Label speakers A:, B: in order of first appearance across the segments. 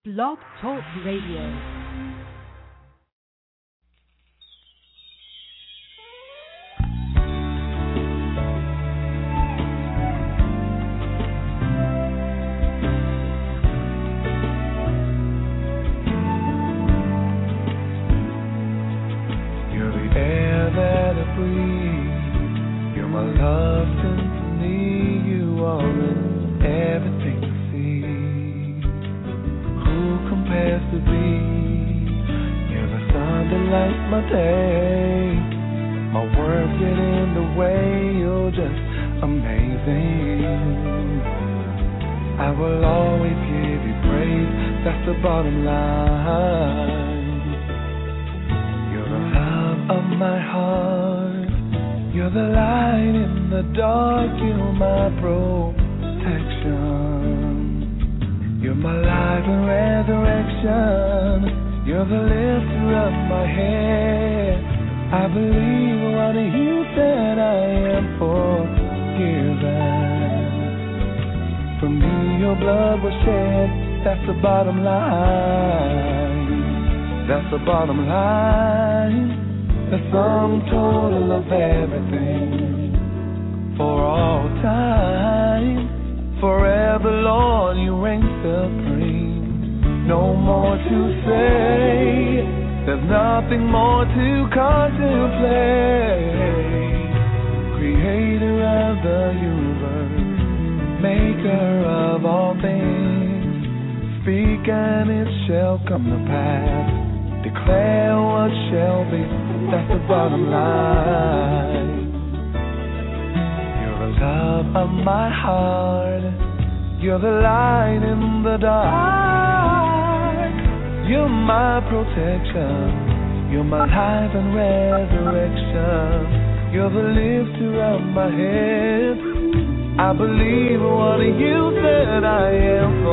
A: Blog Talk Radio.
B: Bottom line, the sum total of everything for all time, forever, Lord, you reign supreme. No more to say, there's nothing more to contemplate. Creator of the universe, maker of all things, speak and it shall come to pass. Declare what shall be, that's the bottom line. You're the love of my heart, you're the light in the dark. You're my protection, you're my life and resurrection. You're the lifter of my head, I believe what you said I am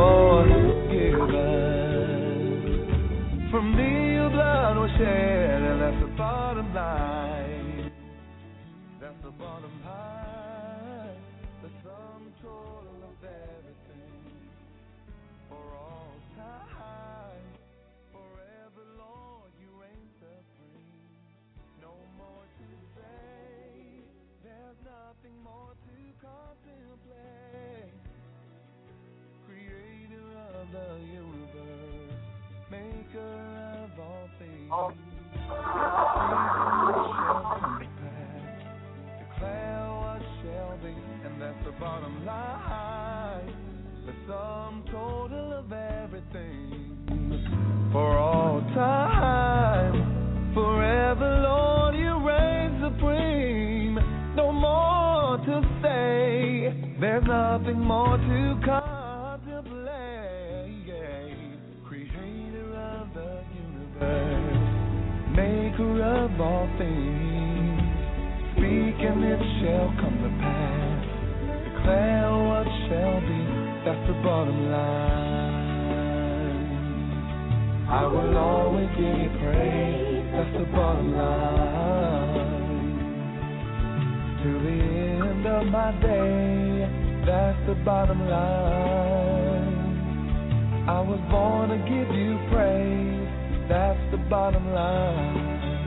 B: forgiven. For me was shed, and that's the bottom line. That's the bottom line. The sum total of everything for all time. Forever, Lord, you reign supreme. No more to say. There's nothing more to contemplate. Creator of the universe, maker of all things. Declare what shall be, and that's the bottom line. The sum total of everything for all time, forever, Lord, you reign supreme. No more to say, there's nothing more to contemplate. Creator of the universe, maker of all things, speak and it shall come to pass. Declare what shall be, that's the bottom line. I will always give you praise, that's the bottom line. To the end of my day, that's the bottom line. I was born to give you praise, that's the bottom line.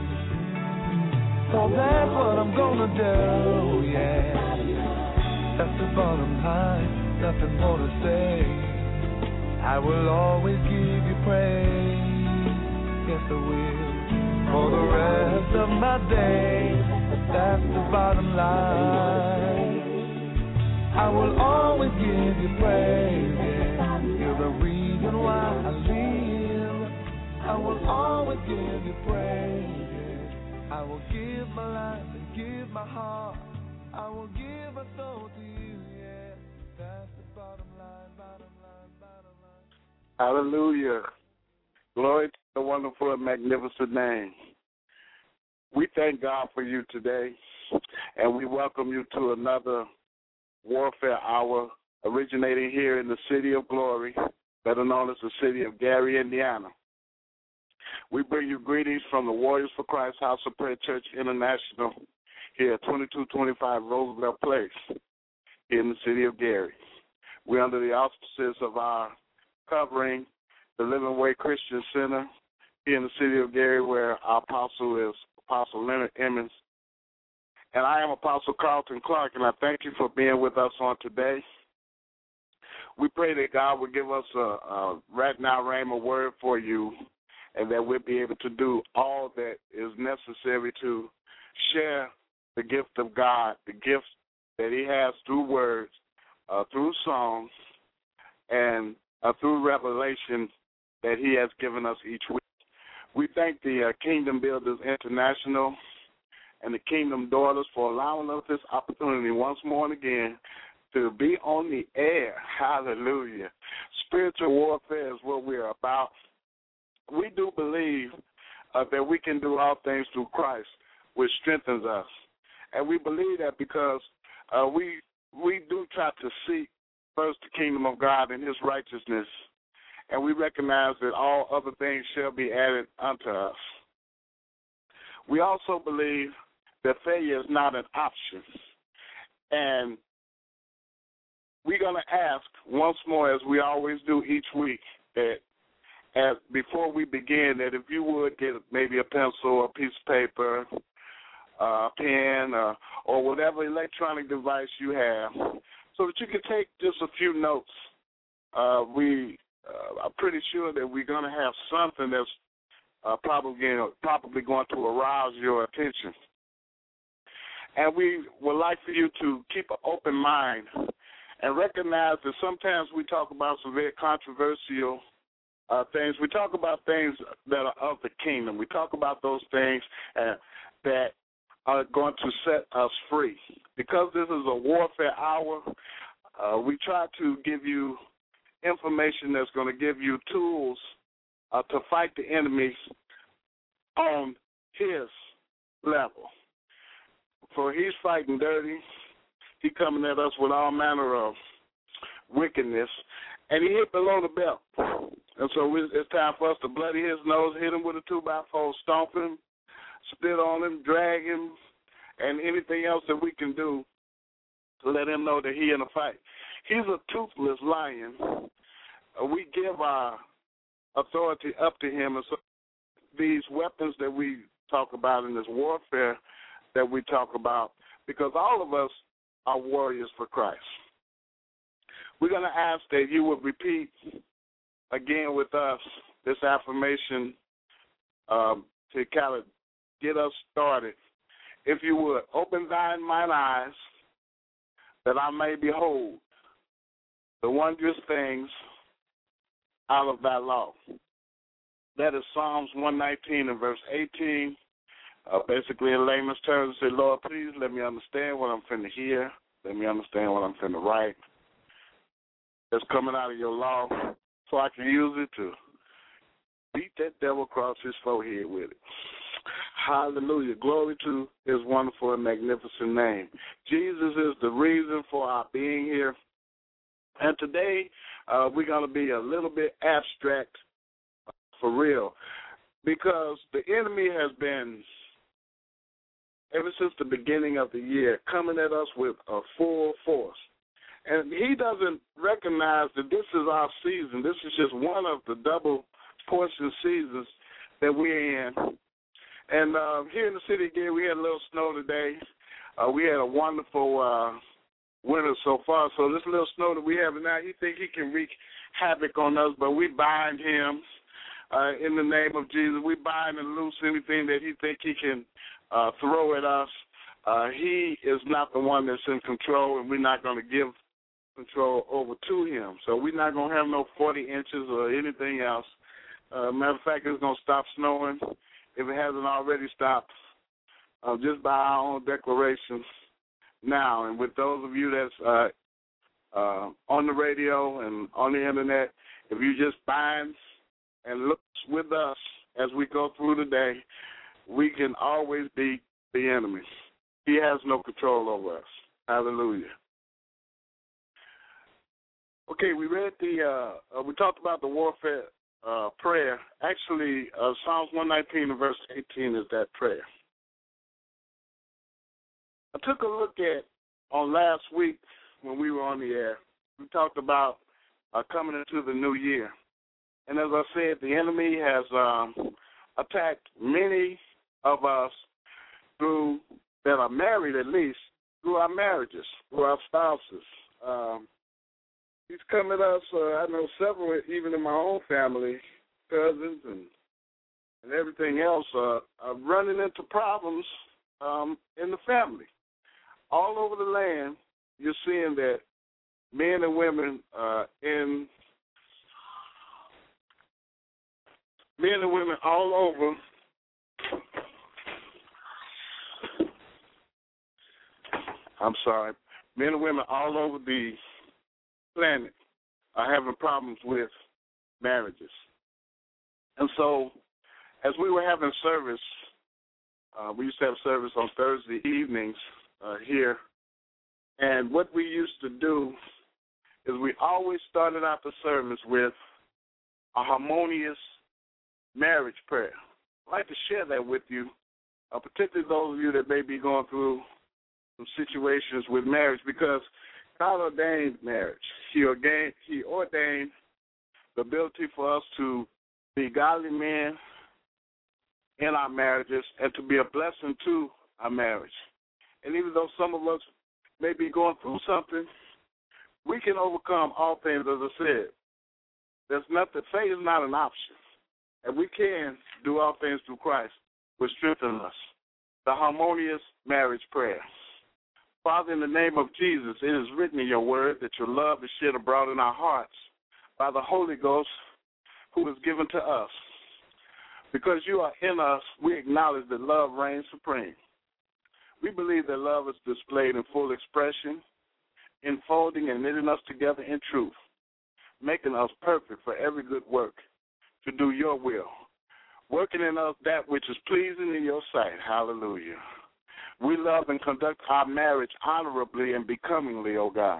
B: So that's what I'm gonna do, yeah. That's the bottom line, nothing more to say. I will always give you praise, yes I will. For the rest of my day, that's the bottom line. I will always give you praise, yeah. You're the reason why I live. I will always give you praise, yeah. I will give my life and give my heart. I will give my soul to you, yeah. That's the bottom line, bottom line, bottom line.
C: Hallelujah. Glory to the wonderful and magnificent name. We thank God for you today, and we welcome you to another Warfare Hour originating here in the city of Glory, better known as the city of Gary, Indiana. We bring you greetings from the Warriors for Christ House of Prayer Church International here at 2225 Roosevelt Place in the city of Gary. We're under the auspices of our covering the Living Way Christian Center here in the city of Gary, where our apostle is Apostle Leonard Emmons. And I am Apostle Carlton Clark, and I thank you for being with us on today. We pray that God will give us a right now rhema word for you, and that we'll be able to do all that is necessary to share the gift of God, the gift that he has through words, through songs, and through revelation that he has given us each week. We thank the Kingdom Builders International and the Kingdom Daughters for allowing us this opportunity once more and again to be on the air. Hallelujah. Spiritual warfare is what we're about. We do believe that we can do all things through Christ, which strengthens us. And we believe that because we do try to seek first the kingdom of God and his righteousness, and we recognize that all other things shall be added unto us. We also believe that failure is not an option. And we're going to ask once more, as we always do each week, that before we begin, that if you would get maybe a pencil or a piece of paper, a pen, or whatever electronic device you have, so that you can take just a few notes. I'm pretty sure that we're going to have something that's probably going to arouse your attention. And we would like for you to keep an open mind and recognize that sometimes we talk about some very controversial things. We talk about things that are of the kingdom. We talk about those things that are going to set us free. Because this is a warfare hour, we try to give you information that's going to give you tools to fight the enemies on his level. For he's fighting dirty. He's coming at us with all manner of wickedness. And he hit below the belt. And so it's time for us to bloody his nose, hit him with a 2x4, stomp him, spit on him, drag him, and anything else that we can do to let him know that he in a fight. He's a toothless lion. We give our authority up to him. And so these weapons that we talk about in this warfare that we talk about, because all of us are warriors for Christ. We're going to ask that you would repeat again with us this affirmation to kind of get us started. If you would, open thine mine eyes that I may behold the wondrous things out of thy law. That is Psalms 119 and verse 18. Basically, in layman's terms, say, Lord, please let me understand what I'm finna hear. Let me understand what I'm finna write. That's coming out of your law so I can use it to beat that devil across his forehead with it. Hallelujah. Glory to his wonderful and magnificent name. Jesus is the reason for our being here. And today, we're going to be a little bit abstract for real, because the enemy has been, ever since the beginning of the year, coming at us with a full force. And he doesn't recognize that this is our season. This is just one of the double portion seasons that we're in. And here in the city again, we had a little snow today. We had a wonderful winter so far. So this little snow that we have now, he think he can wreak havoc on us, but we bind him in the name of Jesus. We bind and loose anything that he think he can throw at us. He is not the one that's in control, and we're not going to give control over to him. So we're not going to have no 40 inches or anything else. Matter of fact, it's going to stop snowing if it hasn't already stopped, just by our own declarations now. And with those of you that's on the radio and on the internet, if you just bind and look with us as we go through the day, we can always beat the enemy. He has no control over us. Hallelujah. Okay, we read we talked about the warfare prayer. Actually, Psalms 119 and verse 18 is that prayer. I took a look at, on last week when we were on the air, we talked about coming into the new year. And as I said, the enemy has attacked many of us through that are married, at least through our marriages, through our spouses. He's come at us. I know several, even in my own family, cousins and everything else, are running into problems in the family. All over the land, you're seeing that men and women all over men and women all over the planet are having problems with marriages. And so as we were having service, we used to have service on Thursday evenings here, and what we used to do is we always started out the service with a harmonious marriage prayer. I'd like to share that with you, particularly those of you that may be going through some situations with marriage, because God ordained marriage. He ordained the ability for us to be godly men in our marriages and to be a blessing to our marriage. And even though some of us may be going through something, we can overcome all things, as I said. Faith is not an option. And we can do all things through Christ, which strengthens us. The harmonious marriage prayer. Father, in the name of Jesus, it is written in your word that your love is shed abroad in our hearts by the Holy Ghost who is given to us. Because you are in us, we acknowledge that love reigns supreme. We believe that love is displayed in full expression, enfolding and knitting us together in truth, making us perfect for every good work to do your will, working in us that which is pleasing in your sight. Hallelujah. We love and conduct our marriage honorably and becomingly, O God.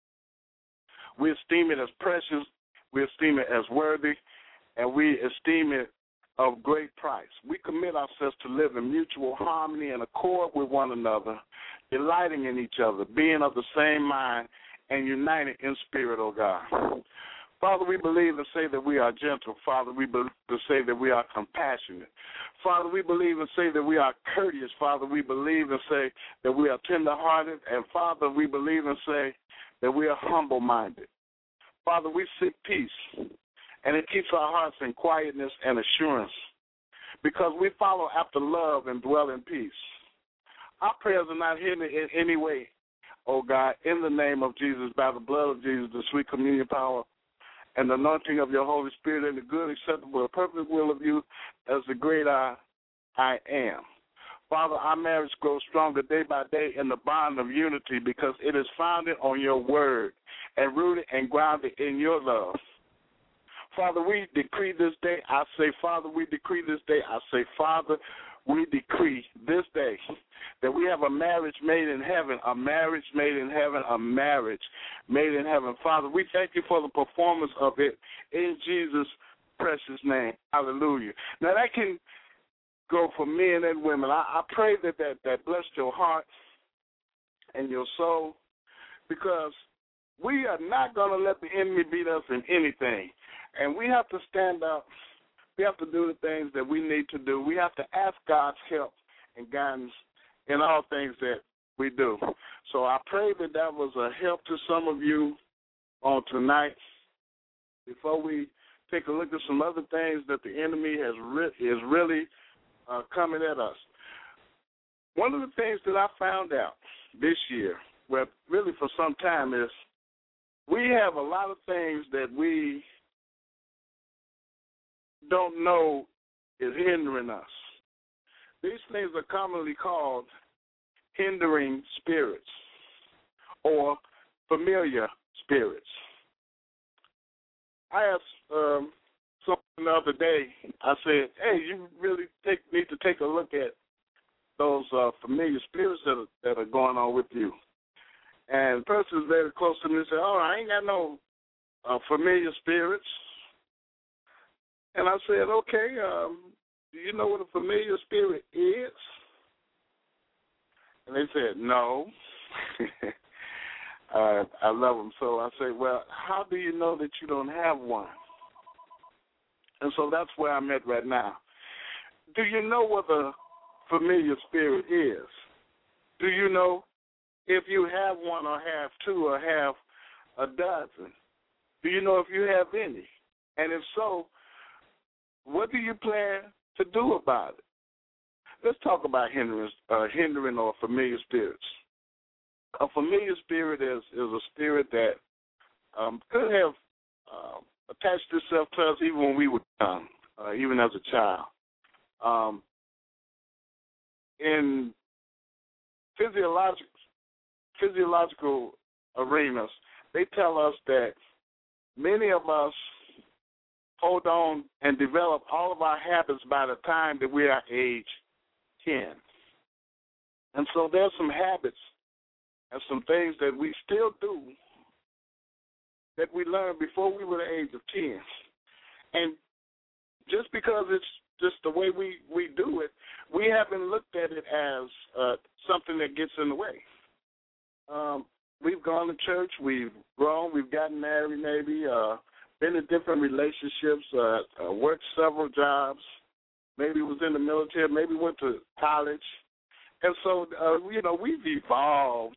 C: We esteem it as precious, we esteem it as worthy, and we esteem it of great price. We commit ourselves to live in mutual harmony and accord with one another, delighting in each other, being of the same mind, and united in spirit, O God. Father, we believe and say that we are gentle. Father, we believe and say that we are compassionate. Father, we believe and say that we are courteous. Father, we believe and say that we are tenderhearted. And Father, we believe and say that we are humble-minded. Father, we seek peace, and it keeps our hearts in quietness and assurance because we follow after love and dwell in peace. Our prayers are not hidden in any way, oh God, in the name of Jesus, by the blood of Jesus, the sweet communion power, and the anointing of your Holy Spirit and the good, acceptable, and perfect will of you as the great I am. Father, our marriage grows stronger day by day in the bond of unity because it is founded on your word and rooted and grounded in your love. Father, we decree this day, I say, Father, we decree this day, I say, Father, we decree this day that we have a marriage made in heaven, a marriage made in heaven, a marriage made in heaven. Father, we thank you for the performance of it in Jesus' precious name. Hallelujah. Now, that can go for men and women. I pray that blessed your heart and your soul because we are not going to let the enemy beat us in anything. And we have to stand up. We have to do the things that we need to do. We have to ask God's help and guidance in all things that we do. So I pray that was a help to some of you on tonight. Before we take a look at some other things that the enemy is really coming at us. One of the things that I found out this year, well, really for some time, is we have a lot of things that we don't know is hindering us. These things are commonly called hindering spirits or familiar spirits. I asked someone the other day, I said, hey, you really need to take a look at those familiar spirits that are going on with you. And the person was very close to me and said, oh, I ain't got no familiar spirits. And I said, okay, do you know what a familiar spirit is? And they said, no. I love them. So I said, well, how do you know that you don't have one? And so that's where I'm at right now. Do you know what a familiar spirit is? Do you know if you have one or have two or have a dozen? Do you know if you have any? And if so, what do you plan to do about it? Let's talk about hindering or familiar spirits. A familiar spirit is a spirit that could have attached itself to us even when we were young, even as a child. In physiological arenas, they tell us that many of us hold on and develop all of our habits by the time that we are age 10. And so there's some habits and some things that we still do that we learned before we were the age of 10. And just because it's just the way we do it, we haven't looked at it as something that gets in the way. We've gone to church, we've grown, we've gotten married maybe, been in different relationships, worked several jobs, maybe was in the military, maybe went to college. And so, we've evolved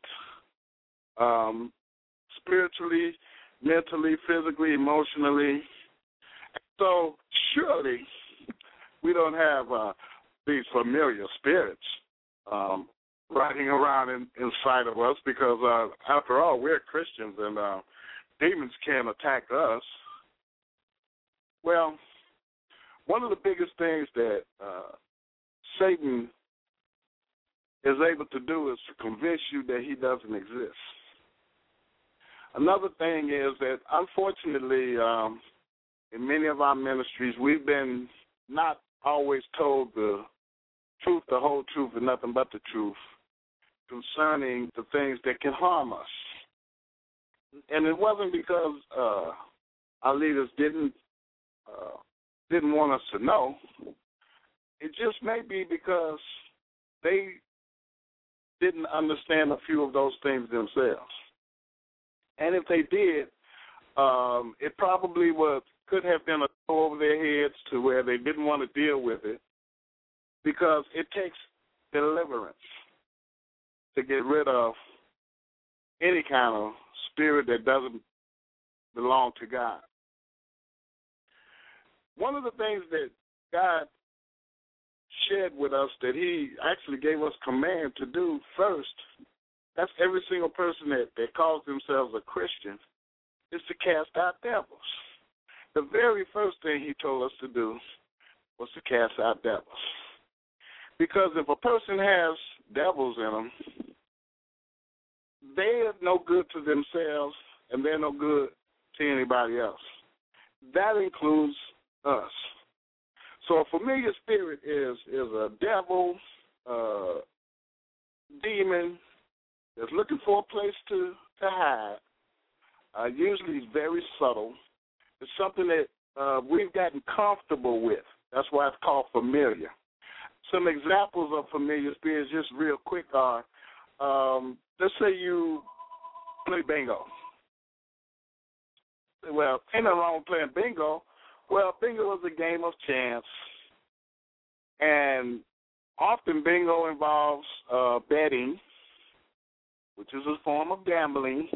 C: spiritually, mentally, physically, emotionally. So surely we don't have these familiar spirits riding around inside of us because, after all, we're Christians and demons can't attack us. Well, one of the biggest things that Satan is able to do is to convince you that he doesn't exist. Another thing is that, unfortunately, in many of our ministries, we've been not always told the truth, the whole truth, and nothing but the truth concerning the things that can harm us. And it wasn't because our leaders didn't want us to know. It just may be because they didn't understand a few of those things themselves. And if they did, it probably could have been a throw over their heads to where they didn't want to deal with it, because it takes deliverance to get rid of any kind of spirit that doesn't belong to God. One of the things that God shared with us that he actually gave us command to do first, that's every single person that calls themselves a Christian, is to cast out devils. The very first thing he told us to do was to cast out devils. Because if a person has devils in them, they're no good to themselves and they're no good to anybody else. That includes us. So a familiar spirit is a devil, demon that's looking for a place to hide. Usually it's very subtle. It's something that we've gotten comfortable with. That's why it's called familiar. Some examples of familiar spirits, just real quick, are, let's say you play bingo. Well, ain't nothing wrong with playing bingo. Well, bingo is a game of chance, and often bingo involves betting, which is a form of gambling,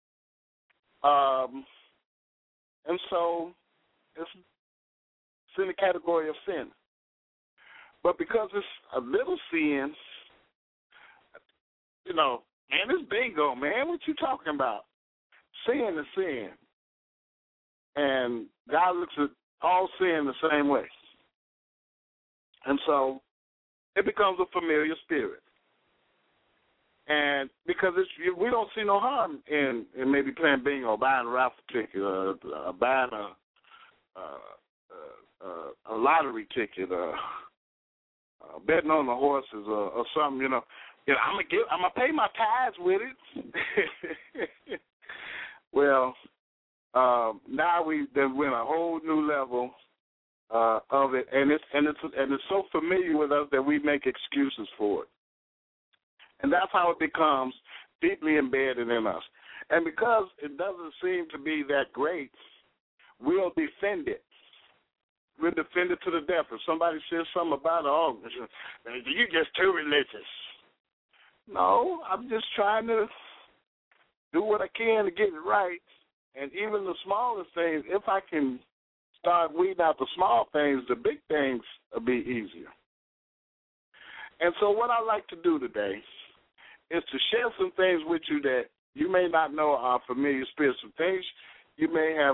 C: and so it's in the category of sin. But because it's a little sin, man, it's bingo, man. What you talking about? Sin is sin. And God looks at all sin the same way. And so it becomes a familiar spirit. And because we don't see no harm in maybe playing bingo, buying a raffle ticket, buying a lottery ticket, betting on the horses or something, I'm gonna pay my tithes with it. Well, now we then went a whole new level of it, and it's so familiar with us that we make excuses for it, and that's how it becomes deeply embedded in us. And because it doesn't seem to be that great, we'll defend it. we're defended to the death. If somebody says something about it, oh, you're just too religious. No, I'm just trying to do what I can to get it right. And even the smallest things, if I can start weeding out the small things, the big things will be easier. And so what I like to do today is to share some things with you that you may not know are familiar spirits, some things you may have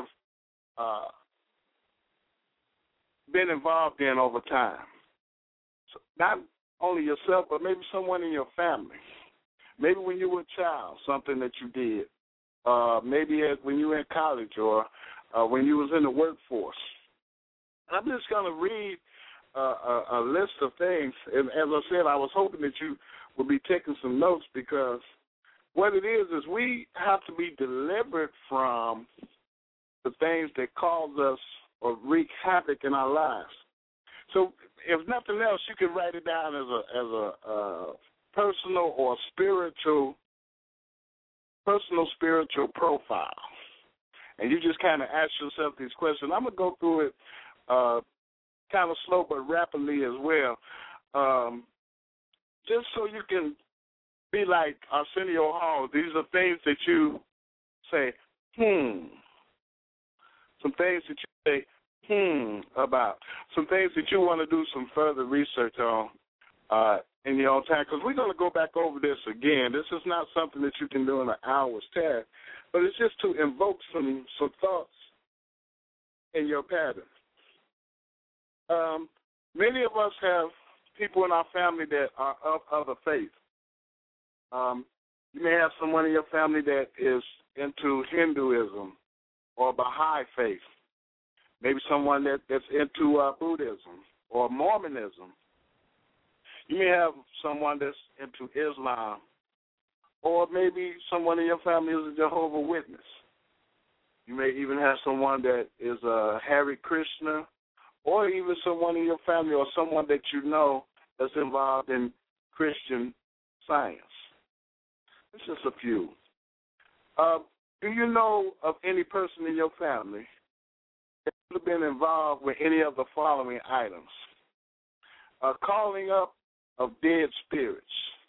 C: been involved in over time. So not only yourself, but maybe someone in your family. Maybe when you were a child, something that you did. Maybe when you were in college or when you was in the workforce. And I'm just going to read a list of things. And as I said, I was hoping that you would be taking some notes, because what it is we have to be delivered from the things that cause us or wreak havoc in our lives. So if nothing else, you can write it down as a personal or spiritual profile. And you just kind of ask yourself these questions. I'm going to go through it kind of slow but rapidly as well, just so you can be like Arsenio Hall. These are things that you say, some things that you say, about. Some things that you want to do some further research on in your own time, because we're going to go back over this again. This is not something that you can do in an hour's task, but it's just to invoke some thoughts in your pattern. Many of us have people in our family that are of other faith. You may have someone in your family that is into Hinduism or Baha'i faith. Maybe someone that's into Buddhism or Mormonism. You may have someone that's into Islam, or maybe someone in your family is a Jehovah's Witness. You may even have someone that is a Hare Krishna, or even someone in your family or someone that you know that's involved in Christian Science. It's just a few. Do you know of any person in your family that would have been involved with any of the following items? Calling up of dead spirits.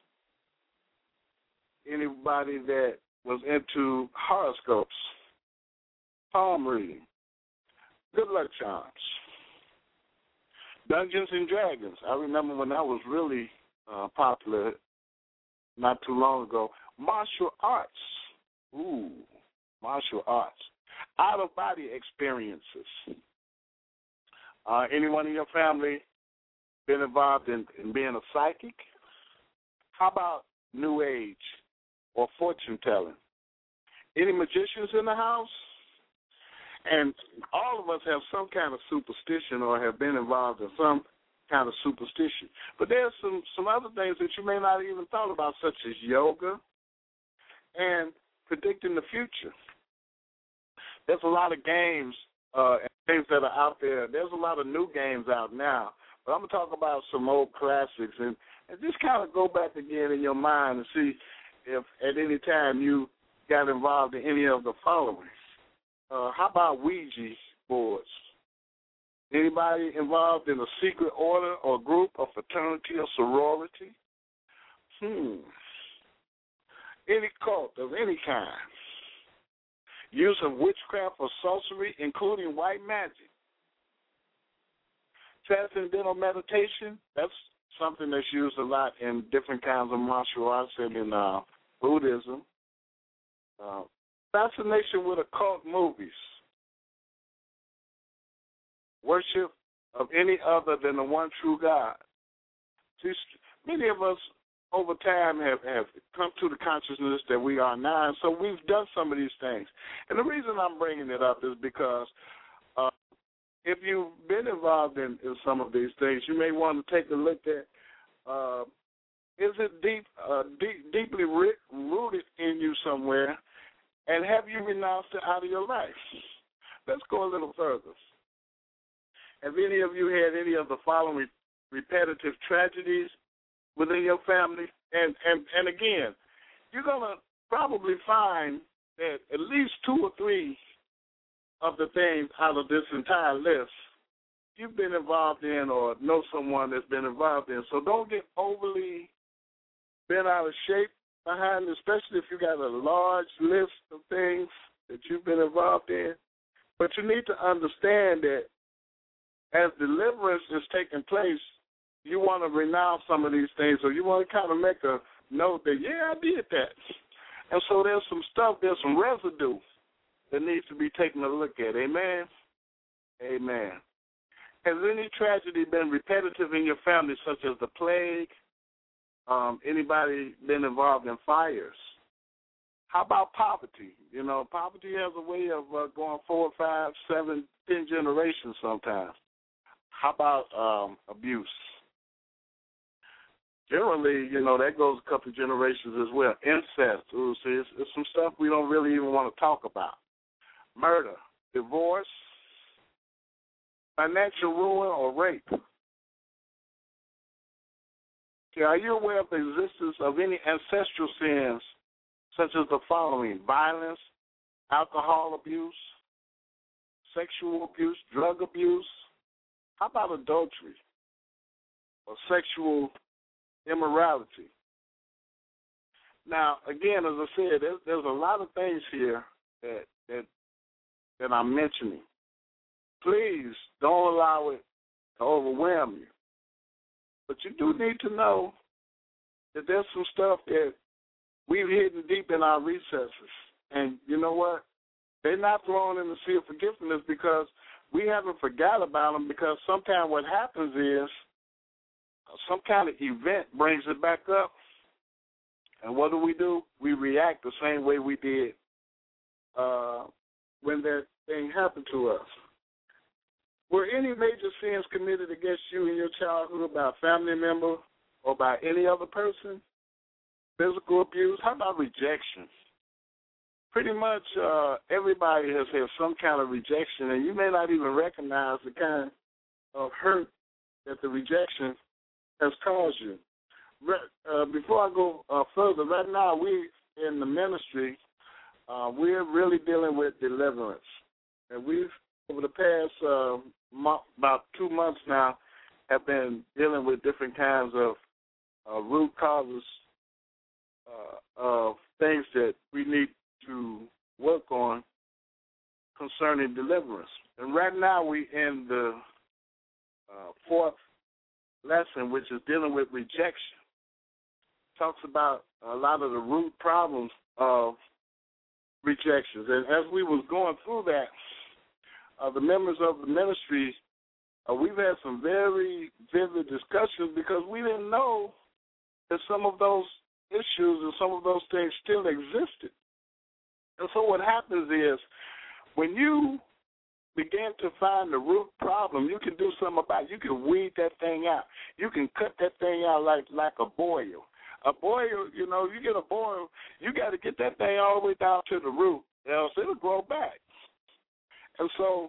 C: Anybody that was into horoscopes, palm reading, good luck charms, Dungeons and Dragons. I remember when that was really popular not too long ago. Martial arts. Ooh, martial arts. Out-of-body experiences. Anyone in your family been involved in being a psychic? How about New Age or fortune telling? Any magicians in the house? And all of us have some kind of superstition or have been involved in some kind of superstition. But there's some other things that you may not even thought about, such as yoga and predicting the future. There's a lot of games and things that are out there. There's a lot of new games out now. But I'm going to talk about some old classics and just kind of go back again in your mind and see if at any time you got involved in any of the following. How about Ouija boards? Anybody involved in a secret order or group or fraternity or sorority? Any cult of any kind? Use of witchcraft or sorcery, including white magic? Transcendental meditation, that's something that's used a lot in different kinds of martial arts and in Buddhism. Fascination with occult movies. Worship of any other than the one true God. See, many of us over time have come to the consciousness that we are now, and so we've done some of these things. And the reason I'm bringing it up is because if you've been involved in some of these things, you may want to take a look at, is it deeply rooted in you somewhere, and have you renounced it out of your life? Let's go a little further. Have any of you had any of the following repetitive tragedies within your family? And again, you're going to probably find that at least 2 or 3 of the things out of this entire list you've been involved in or know someone that's been involved in. So don't get overly bent out of shape behind it, especially if you got a large list of things that you've been involved in. But you need to understand that as deliverance is taking place, you want to renounce some of these things, or you want to kind of make a note that, yeah, I did that. And so there's some residue that needs to be taken a look at. Amen? Amen. Has any tragedy been repetitive in your family, such as the plague? Anybody been involved in fires? How about poverty? Poverty has a way of going 4, 5, 7, 10 generations sometimes. How about abuse? Generally, that goes a couple of generations as well. Incest. Ooh, see, it's some stuff we don't really even want to talk about. Murder, divorce, financial ruin, or rape. Okay, are you aware of the existence of any ancestral sins such as the following: violence, alcohol abuse, sexual abuse, drug abuse? How about adultery or sexual immorality? Now, again, as I said, there's a lot of things here that I'm mentioning. Please don't allow it to overwhelm you. But you do need to know that there's some stuff that we've hidden deep in our recesses. And you know what? They're not thrown in the sea of forgiveness because we haven't forgot about them, because sometimes what happens is some kind of event brings it back up. And what do? We react the same way we did when that thing happened to us. Were any major sins committed against you in your childhood by a family member or by any other person? Physical abuse? How about rejection? Pretty much everybody has had some kind of rejection, and you may not even recognize the kind of hurt that the rejection has caused you. Before I go further, right now we in the ministry, we're really dealing with deliverance. And we've, over the past about 2 months now, have been dealing with different kinds of root causes of things that we need to work on concerning deliverance. And right now we in the fourth lesson, which is dealing with rejection. Talks about a lot of the root problems of rejections. And as we was going through that, the members of the ministry, we've had some very vivid discussions because we didn't know that some of those issues and some of those things still existed. And so what happens is when you begin to find the root problem, you can do something about it. You can weed that thing out. You can cut that thing out like a boil. A boil, you get a boil, you got to get that thing all the way down to the root, else it'll grow back. And so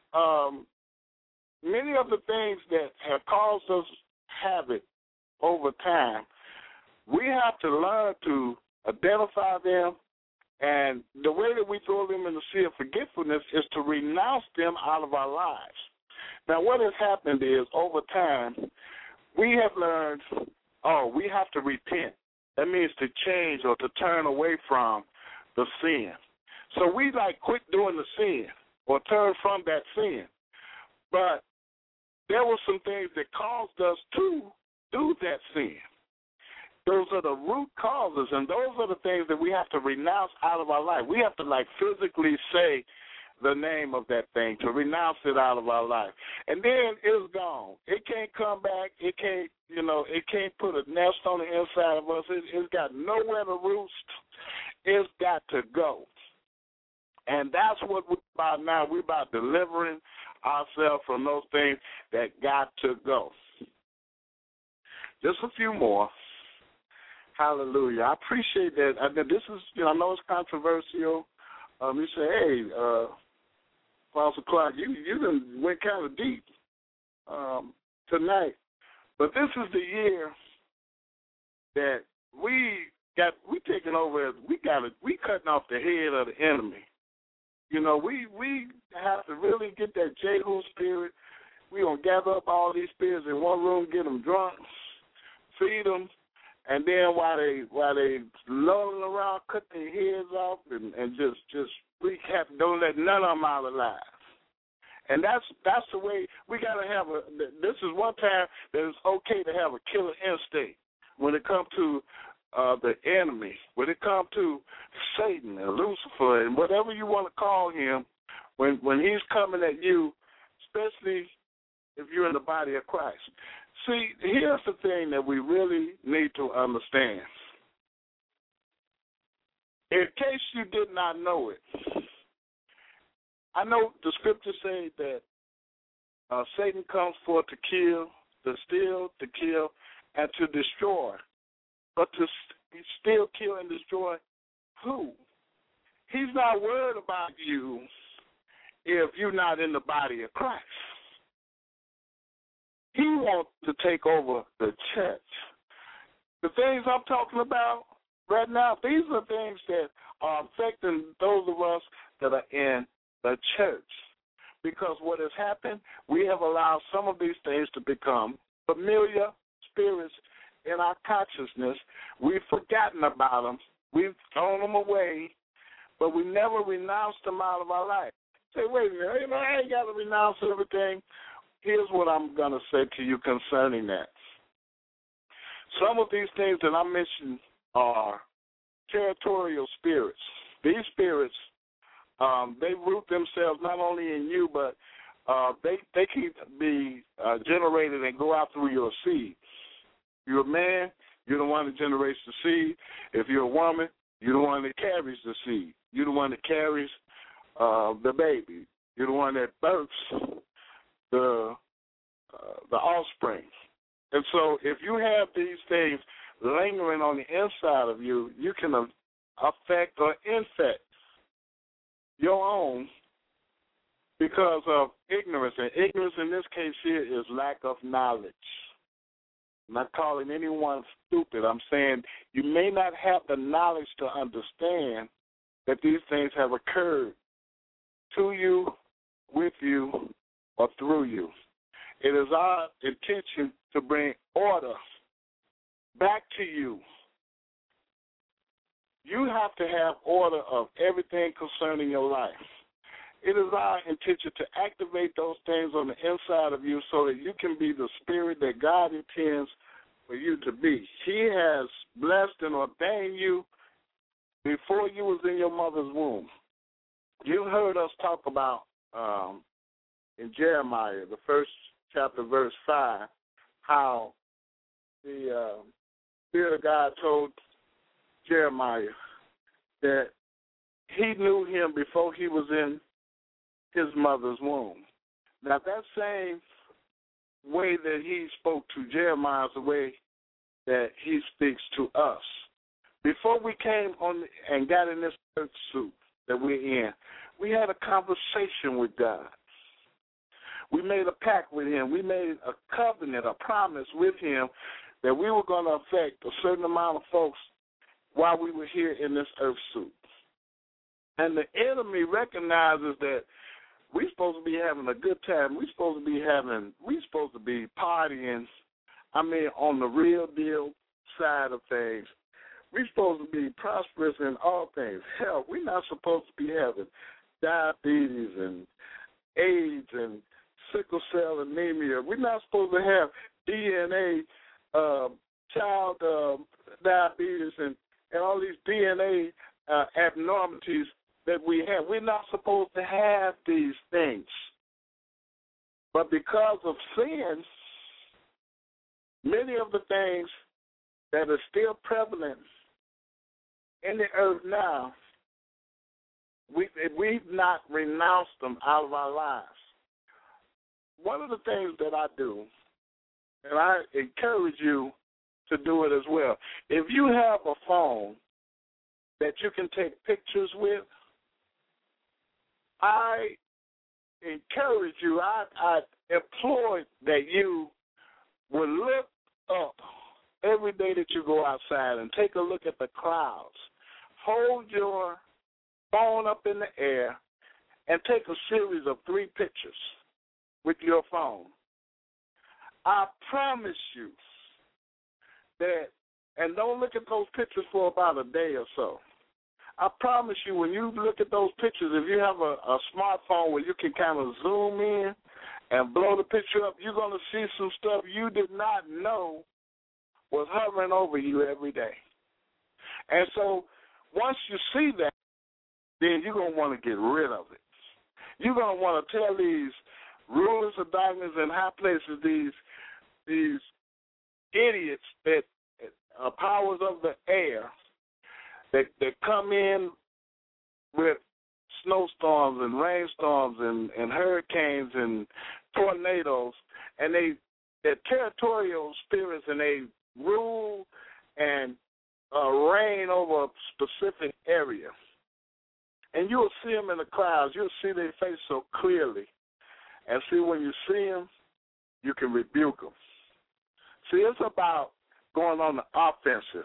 C: many of the things that have caused us havoc over time, we have to learn to identify them, and the way that we throw them in the sea of forgetfulness is to renounce them out of our lives. Now, what has happened is over time, we have learned, we have to repent. That means to change or to turn away from the sin. So we quit doing the sin or turn from that sin. But there were some things that caused us to do that sin. Those are the root causes, and those are the things that we have to renounce out of our life. We have to physically say the name of that thing, to renounce it out of our life. And then it's gone. It can't come back. It can't, it can't put a nest on the inside of us. It's got nowhere to roost. It's got to go. And that's what we're about now. We're about delivering ourselves from those things that got to go. Just a few more. Hallelujah. I appreciate that. This is, I know it's controversial. You say, hey, Apostle Clark, you done went kind of deep tonight. But this is the year that we taking over. We cutting off the head of the enemy. We have to really get that Jehu spirit We're going to gather up all these spirits in one room, get them drunk, feed them, and then while they lolling around, cut their heads off and just wreak havoc. Don't let none of them out alive. And that's the way we got to have this is one time that it's okay to have a killer instinct when it comes to the enemy, when it comes to Satan and Lucifer and whatever you want to call him, when he's coming at you, especially if you're in the body of Christ. See, here's the thing that we really need to understand. In case you did not know it, I know the scriptures say that Satan comes forth to kill, to steal, to kill, and to destroy. But to steal, kill, and destroy who? He's not worried about you if you're not in the body of Christ. He wants to take over the church. The things I'm talking about right now, these are things that are affecting those of us that are in the church. Because what has happened, we have allowed some of these things to become familiar spirits in our consciousness. We've forgotten about them. We've thrown them away, but we never renounced them out of our life. Say, wait a minute, I ain't got to renounce everything. Here's what I'm going to say to you concerning that. Some of these things that I mentioned are territorial spirits. These spirits, they root themselves not only in you, but they can be generated and go out through your seed. If you're a man, you're the one that generates the seed. If you're a woman, you're the one that carries the seed. You're the one that carries the baby. You're the one that births the offspring. And so if you have these things lingering on the inside of you, you can affect or infect your own because of ignorance. And ignorance in this case here is lack of knowledge. I'm not calling anyone stupid. I'm saying you may not have the knowledge to understand that these things have occurred to you, with you, or through you. It is our intention to bring order back to you. You have to have order of everything concerning your life. It is our intention to activate those things on the inside of you so that you can be the spirit that God intends for you to be. He has blessed and ordained you before you was in your mother's womb. You heard us talk about in Jeremiah, the first chapter, verse 5, how the Spirit of God told Jeremiah that he knew him before he was in his mother's womb. Now, that same way that he spoke to Jeremiah is the way that he speaks to us. Before we came on and got in this earth suit that we're in, we had a conversation with God. We made a pact with him. We made a covenant, a promise with him that we were going to affect a certain amount of folks while we were here in this earth suit. And the enemy recognizes that we're supposed to be having a good time. We're supposed to be partying, on the real deal side of things. We're supposed to be prosperous in all things. Hell, we're not supposed to be having diabetes and AIDS and sickle cell anemia. We're not supposed to have DNA, child diabetes and all these DNA abnormalities that we have. We're not supposed to have these things. But because of sin, many of the things that are still prevalent in the earth now, we've not renounced them out of our lives. One of the things that I do, and I encourage you to do it as well, if you have a phone that you can take pictures with, I encourage you, I implore that you will look up every day that you go outside and take a look at the clouds. Hold your phone up in the air and take a series of 3 pictures with your phone. I promise you that, and don't look at those pictures for about a day or so. I promise you, when you look at those pictures, if you have a smartphone where you can kind of zoom in and blow the picture up, you're going to see some stuff you did not know was hovering over you every day. And so once you see that, then you're going to want to get rid of it. You're going to want to tell these rulers of darkness in high places, these idiots that are powers of the air that come in with snowstorms and rainstorms and hurricanes and tornadoes, and they're territorial spirits, and they rule and reign over a specific area. And you'll see them in the clouds. You'll see their face so clearly. And see, when you see them, you can rebuke them. See, it's about going on the offensive.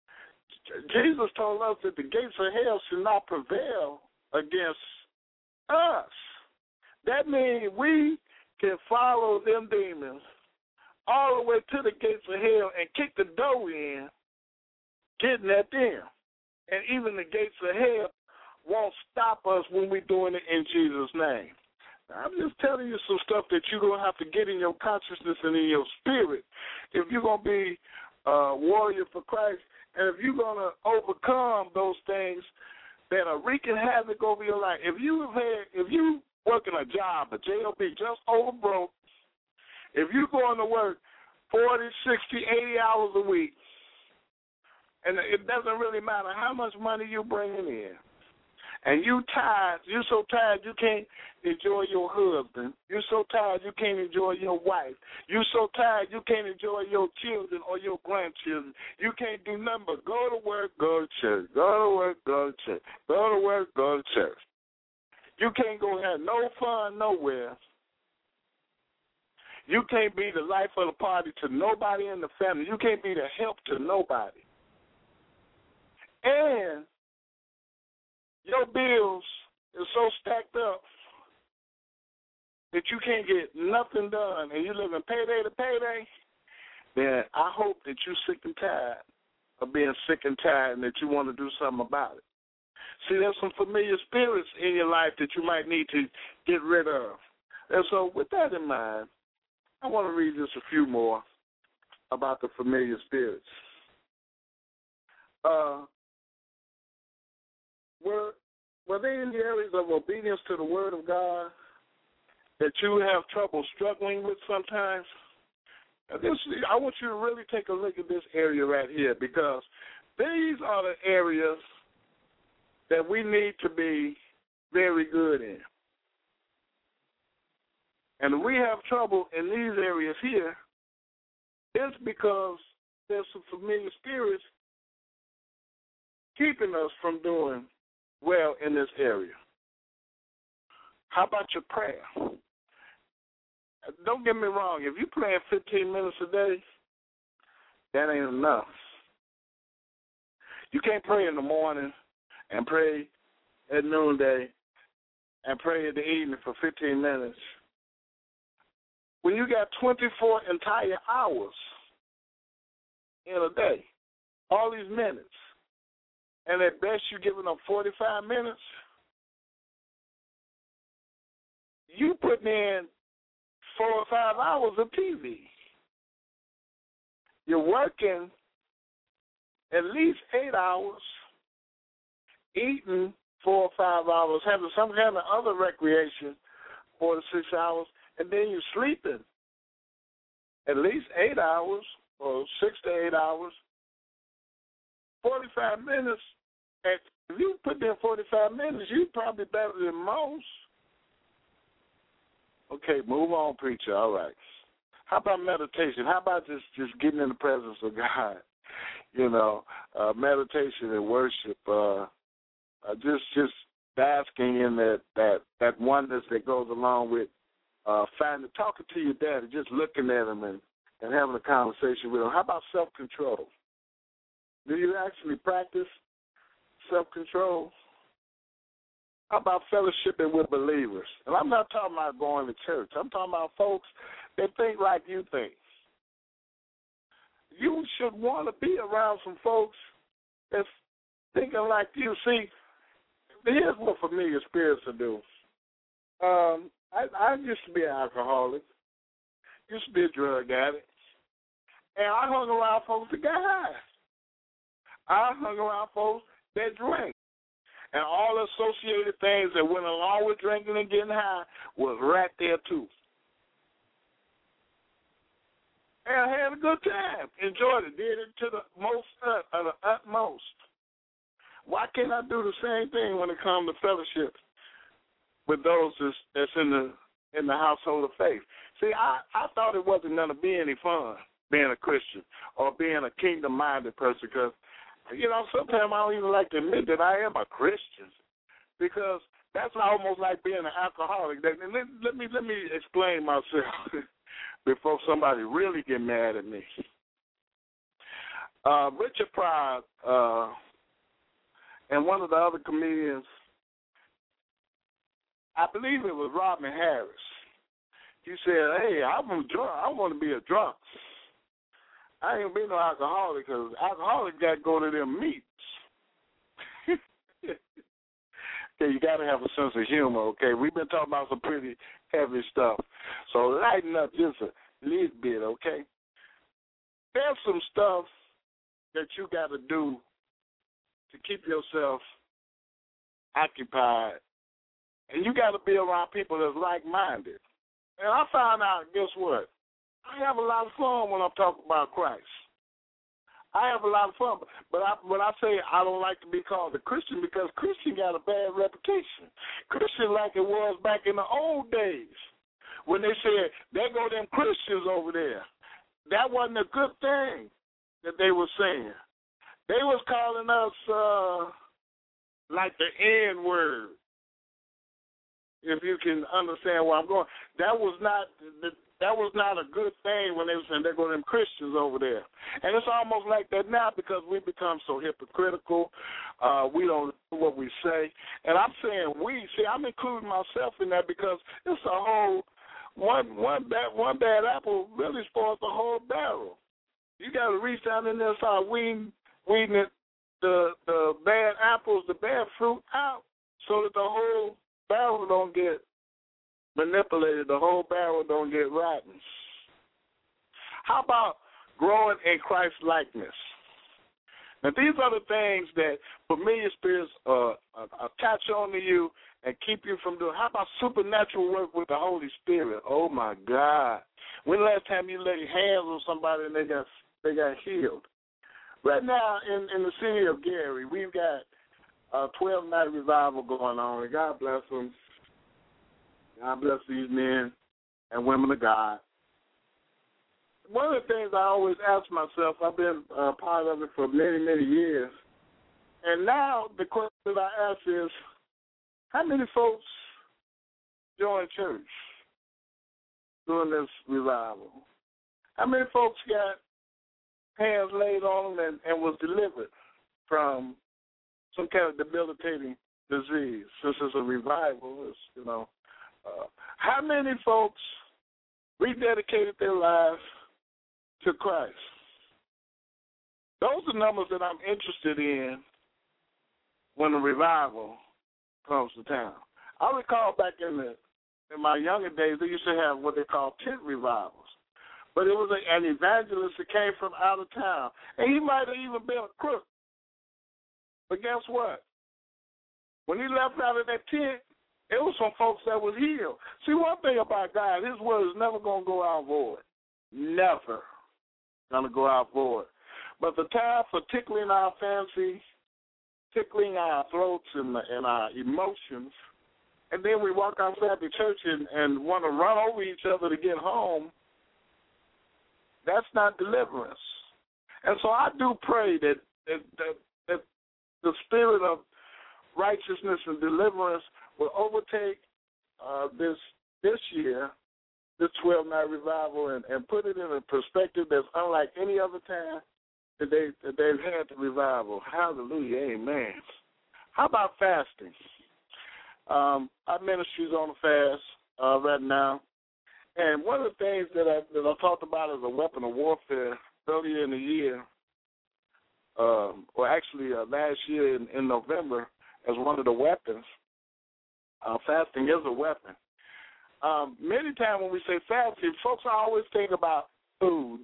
C: Jesus told us that the gates of hell should not prevail against us. That means we can follow them demons all the way to the gates of hell and kick the door in, getting at them. And even the gates of hell won't stop us when we're doing it in Jesus' name. Now, I'm just telling you some stuff that you're going to have to get in your consciousness and in your spirit if you're going to be a warrior for Christ, and if you're going to overcome those things that are wreaking havoc over your life. If you working a job, a job just over broke, if you're going to work 40, 60, 80 hours a week, and it doesn't really matter how much money you're bringing in, and you're so tired you can't enjoy your husband. You're so tired you can't enjoy your wife. You're so tired you can't enjoy your children or your grandchildren. You can't do nothing but go to work, go to church, go to work, go to church, go to work, go to church. You can't go have no fun nowhere. You can't be the life of the party to nobody in the family. You can't be the help to nobody. And your bills are so stacked up that you can't get nothing done, and you live in payday to payday, then I hope that you're sick and tired of being sick and tired and that you want to do something about it. See, there's some familiar spirits in your life that you might need to get rid of. And so with that in mind, I want to read just a few more about the familiar spirits. Were they in the areas of obedience to the Word of God that you have trouble struggling with sometimes? I want you to really take a look at this area right here, because these are the areas that we need to be very good in. And if we have trouble in these areas here, it's because there's some familiar spirits keeping us from doing well in this area. How about your prayer? Don't get me wrong. If you're praying 15 minutes a day, that ain't enough. You can't pray in the morning and pray at noonday and pray in the evening for 15 minutes. When you got 24 entire hours in a day, all these minutes, and at best you're giving up 45 minutes, you putting in 4 or 5 hours of TV. You're working at least 8 hours, eating 4 or 5 hours, having some kind of other recreation 4 to 6 hours, and then you're sleeping at least 8 hours or 6 to 8 hours. 45 minutes, and if you put in 45 minutes, you're probably better than most. Okay, move on, preacher. All right. How about meditation? How about just getting in the presence of God? You know, meditation and worship. Just basking in that oneness that goes along with talking to your daddy, just looking at him and having a conversation with him. How about self-control? Do you actually practice self-control? How about fellowshipping with believers? And I'm not talking about going to church. I'm talking about folks that think like you think. you should want to be around some folks that's thinking like you. See, here's what familiar spirits will do. I used to be an alcoholic, used to be a drug addict, and I hung around folks that got high. I hung around folks that drank. And all the associated things that went along with drinking and getting high was right there, too. And I had a good time, enjoyed it, did it to the utmost. Why can't I do the same thing when it comes to fellowship with those that's in the household of faith? See, I thought it wasn't going to be any fun being a Christian or being a kingdom-minded person because, you know, sometimes I don't even like to admit that I am a Christian because that's almost like being an alcoholic. Let me explain myself before somebody really get mad at me. Richard Pryor and one of the other comedians, I believe it was Robin Harris. He said, "Hey, I'm drunk. I want to be a drunk. I ain't gonna be no alcoholic because alcoholics got to go to them meets." Okay, you got to have a sense of humor, okay? We've been talking about some pretty heavy stuff. So lighten up just a little bit, okay? There's some stuff that you got to do to keep yourself occupied. And you got to be around people that's like-minded. And I found out, guess what? I have a lot of fun when I'm talking about Christ. I have a lot of fun. But when I say I don't like to be called a Christian because Christian got a bad reputation. Christian like it was back in the old days when they said, there go them Christians over there. That wasn't a good thing that they were saying. They was calling us like the N-word. If you can understand where I'm going, that was not a good thing when they were saying there go them Christians over there. And it's almost like that now because we become so hypocritical. We don't know what we say. And I'm saying we. See, I'm including myself in that because it's a whole one bad apple really spoils the whole barrel. You got to reach down in there and start weeding the bad apples, the bad fruit out so that the whole barrel don't get manipulated, the whole barrel don't get rotten. How about growing in Christ likeness? Now these are the things that familiar spirits attach onto you and keep you from doing. How about supernatural work with the Holy Spirit? Oh my God! When the last time you laid hands on somebody and they got healed? Right now in the city of Gary, we've got a 12-night revival going on, and God bless them. God bless these men and women of God. One of the things I always ask myself, I've been part of it for many, many years, and now the question that I ask is, how many folks joined church during this revival? How many folks got hands laid on them and was delivered from some kind of debilitating disease? Since it's a revival, it's, you know. How many folks rededicated their lives to Christ? Those are numbers that I'm interested in when a revival comes to town. I recall back in my younger days, they used to have what they call tent revivals. But it was an evangelist that came from out of town. And he might have even been a crook. But guess what? When he left out of that tent, it was some folks that was healed. See, one thing about God, his word is never going to go out void. Never going to go out void. But the time for tickling our fancy, tickling our throats and our emotions, and then we walk outside the church and want to run over each other to get home, that's not deliverance. And so I do pray that the spirit of righteousness and deliverance will overtake this year, this 12-night revival, and put it in a perspective that's unlike any other time that they've had the revival. Hallelujah, amen. How about fasting? Our ministry's on a fast right now. And one of the things that I talked about as a weapon of warfare earlier in the year, or actually last year in November, as one of the weapons. Fasting is a weapon. Many times when we say fasting, folks always think about food.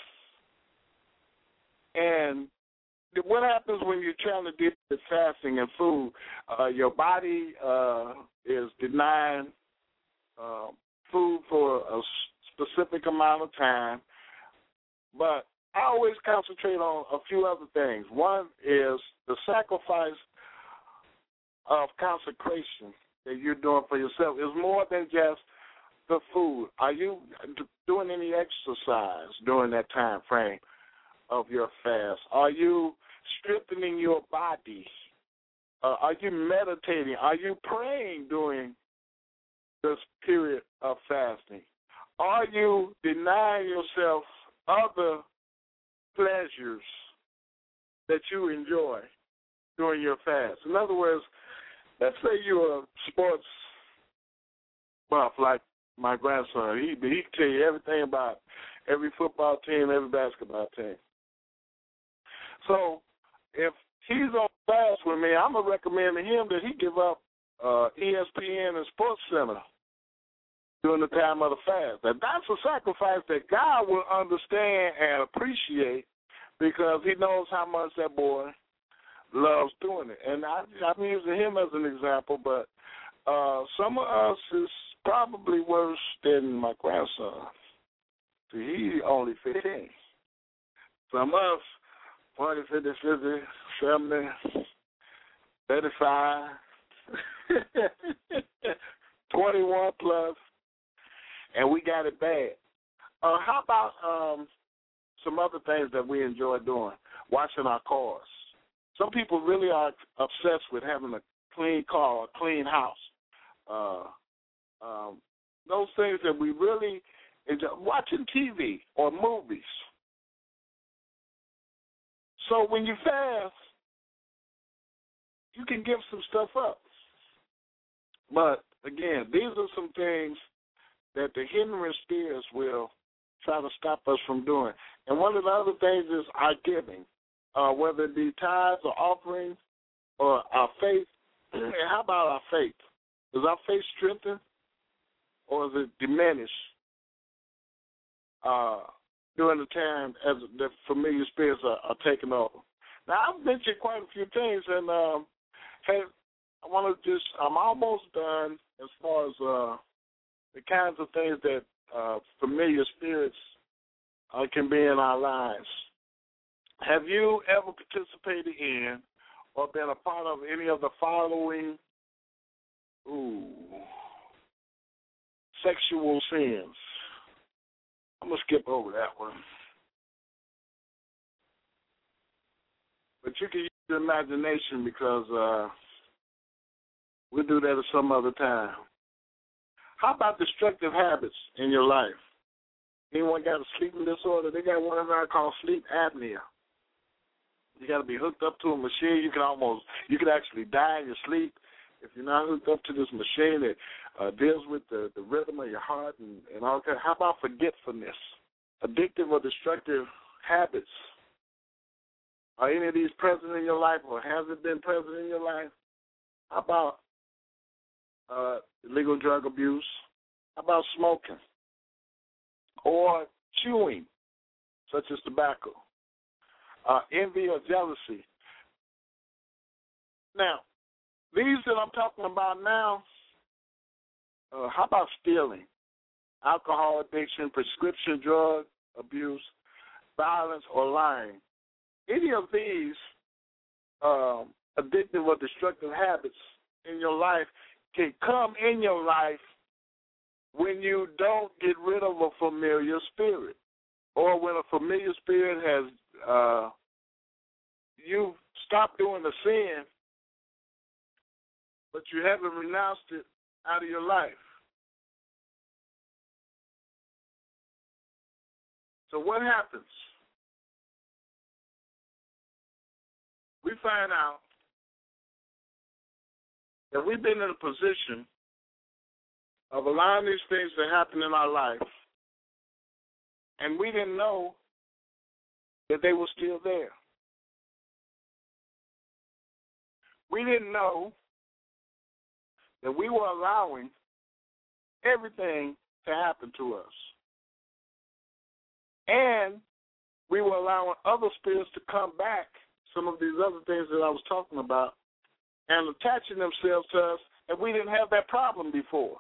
C: And what happens when you're trying to deal with fasting and food? Your body is denying food for a specific amount of time. But I always concentrate on a few other things. One is the sacrifice of consecration that you're doing for yourself. It's more than just the food. Are you doing any exercise during that time frame of your fast? Are you strengthening your body? Are you meditating? Are you praying during this period of fasting? Are you denying yourself other pleasures that you enjoy during your fast? In other words, let's say you're a sports buff like my grandson. He can tell you everything about every football team, every basketball team. So if he's on fast with me, I'm going to recommend to him that he give up ESPN and Sports Center during the time of the fast. And that's a sacrifice that God will understand and appreciate because he knows how much that boy loves doing it. And I'm using him as an example, but some of us is probably worse than my grandson. See, he only 15. Some of us, 40, 50, 50, 70, 35, 21 plus, and we got it bad. How about some other things that we enjoy doing? Washing our cars. Some people really are obsessed with having a clean car, a clean house. Those things that we really enjoy. Watching TV or movies. So when you fast, you can give some stuff up. But, again, these are some things that the hindering spirits will try to stop us from doing. And one of the other things is our giving, whether it be tithes or offerings or our faith. And how about our faith? Is our faith strengthened or is it diminished during the time as the familiar spirits are taking over? Now, I've mentioned quite a few things, and hey, I'm almost done as far as the kinds of things that familiar spirits can be in our lives. Have you ever participated in or been a part of any of the following sexual sins? I'm going to skip over that one. But you can use your imagination because we'll do that at some other time. How about destructive habits in your life? Anyone got a sleeping disorder? They got one I call sleep apnea. You got to be hooked up to a machine. You can actually die in your sleep if you're not hooked up to this machine that deals with the rhythm of your heart and all that. How about forgetfulness? Addictive or destructive habits. Are any of these present in your life or has it been present in your life? How about illegal drug abuse? How about smoking? Or chewing, such as tobacco? Envy or jealousy? Now, these that I'm talking about now, how about stealing, alcohol addiction, prescription drug abuse, violence, or lying? Any of these addictive or destructive habits in your life can come in your life when you don't get rid of a familiar spirit, or when a familiar spirit has you stopped doing the sin, but you haven't renounced it out of your life. So what happens? We find out that we've been in a position of allowing these things to happen in our life, and we didn't know that they were still there. We didn't know that we were allowing everything to happen to us. And we were allowing other spirits to come back, some of these other things that I was talking about, and attaching themselves to us, and we didn't have that problem before.